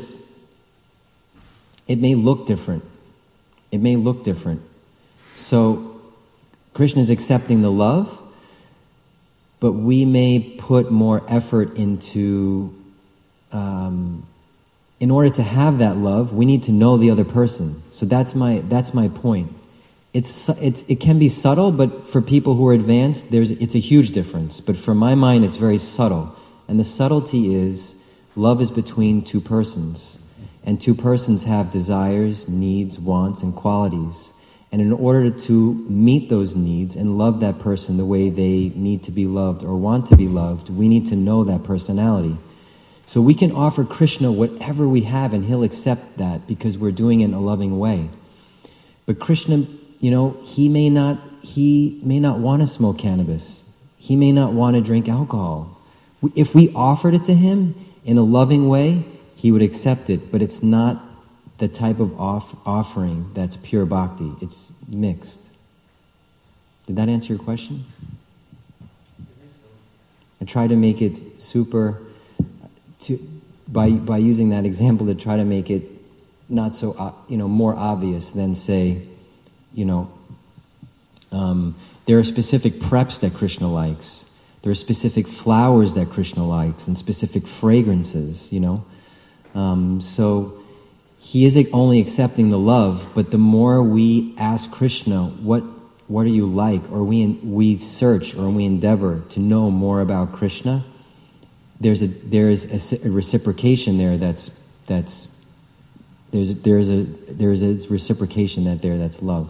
it may look different. It may look different. So Krishna is accepting the love, but we may put more effort into, um, in order to have that love, we need to know the other person. So that's my that's my point. It's it's it can be subtle, but for people who are advanced, there's it's a huge difference. But for my mind, it's very subtle, and the subtlety is love is between two persons, and two persons have desires, needs, wants, and qualities. And in order to meet those needs and love that person the way they need to be loved or want to be loved, we need to know that personality. So we can offer Krishna whatever we have and he'll accept that because we're doing it in a loving way. But Krishna, you know, he may not he may not want to smoke cannabis. He may not want to drink alcohol. If we offered it to him in a loving way, he would accept it, but it's not the type of off- offering that's pure bhakti. It's mixed. Did that answer your question? I try to make it super... To, by by using that example to try to make it not so uh, you know more obvious than say, you know, um, there are specific preps that Krishna likes. There are specific flowers that Krishna likes and specific fragrances. You know, um, so he is only accepting the love. But the more we ask Krishna, what what do you like, or we we search or we endeavor to know more about Krishna, there's a there is a, a reciprocation there. That's that's there's there's a there's a reciprocation that there that's love.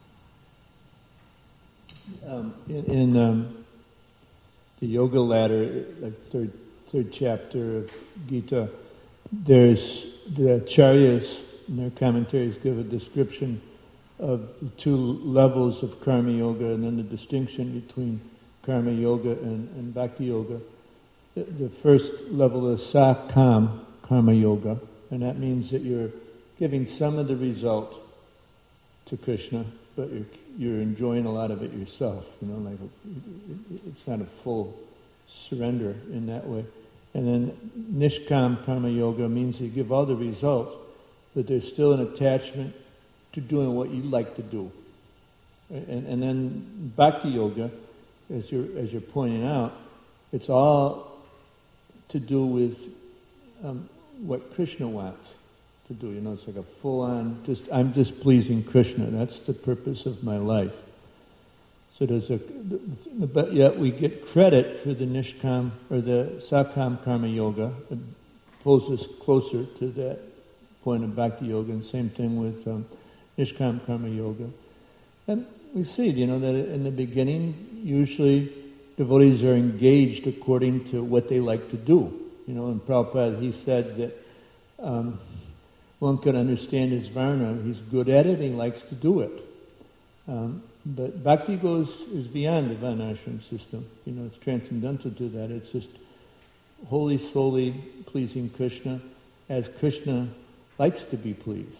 Um, in in um, the Yoga Ladder, like third third chapter of Gita, there's the Acharyas in their commentaries give a description of the two levels of Karma Yoga, and then the distinction between Karma Yoga and, and Bhakti Yoga. The, the first level is Sakam Karma Yoga, and that means that you're giving some of the result to Krishna, but you're you're enjoying a lot of it yourself. You know, like a, it's not a full surrender in that way. And then Nishkam Karma Yoga means you give all the result, but there's still an attachment to doing what you like to do. And, and then Bhakti Yoga, as you're, as you're pointing out, it's all to do with um, what Krishna wants to do. You know, it's like a full-on, just I'm just pleasing Krishna. That's the purpose of my life. So there's a, but yet we get credit for the Nishkam or the Sakam Karma Yoga. It pulls us closer to that point of Bhakti Yoga, and same thing with um, Nishkam Karma Yoga. And we see, you know, that in the beginning, usually devotees are engaged according to what they like to do. You know, in Prabhupada, he said that um, one can understand his varna, he's good at it, and he likes to do it. Um, but Bhakti goes, is beyond the varnashram system. You know, it's transcendental to that. It's just wholly, solely pleasing Krishna as Krishna likes to be pleased.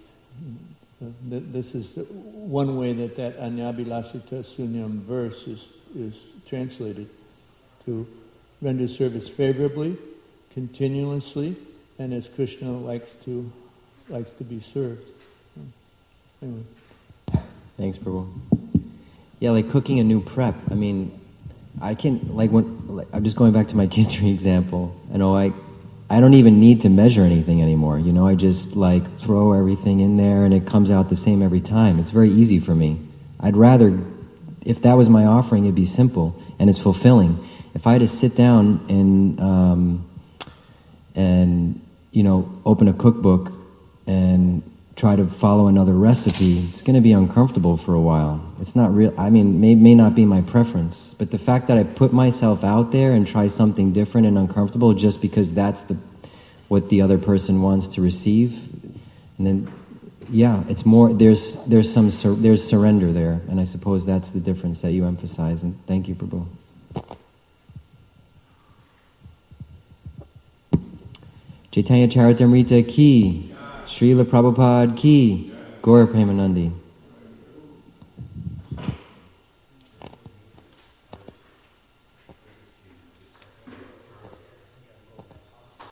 This is one way that that Anyabhilasita Sunyam verse is, is translated, to render service favorably, continuously, and as Krishna likes to likes to be served. Anyway. Thanks, Prabhu. Yeah, like cooking a new prep. I mean, I can like when like, I'm just going back to my kitchen example. I know I. I don't even need to measure anything anymore, you know, I just like throw everything in there and it comes out the same every time. It's very easy for me. I'd rather, if that was my offering, it'd be simple and it's fulfilling. If I had to sit down and, um, and you know, open a cookbook and try to follow another recipe, it's going to be uncomfortable for a while. It's not real, I mean, may, may not be my preference, but the fact that I put myself out there and try something different and uncomfortable just because that's the what the other person wants to receive, and then, yeah, it's more, there's there's some, sur- there's surrender there, and I suppose that's the difference that you emphasize, and thank you, Prabhu. Chaitanya Charitamrita ki, Srila Prabhupada ki, Gaura Premanandi.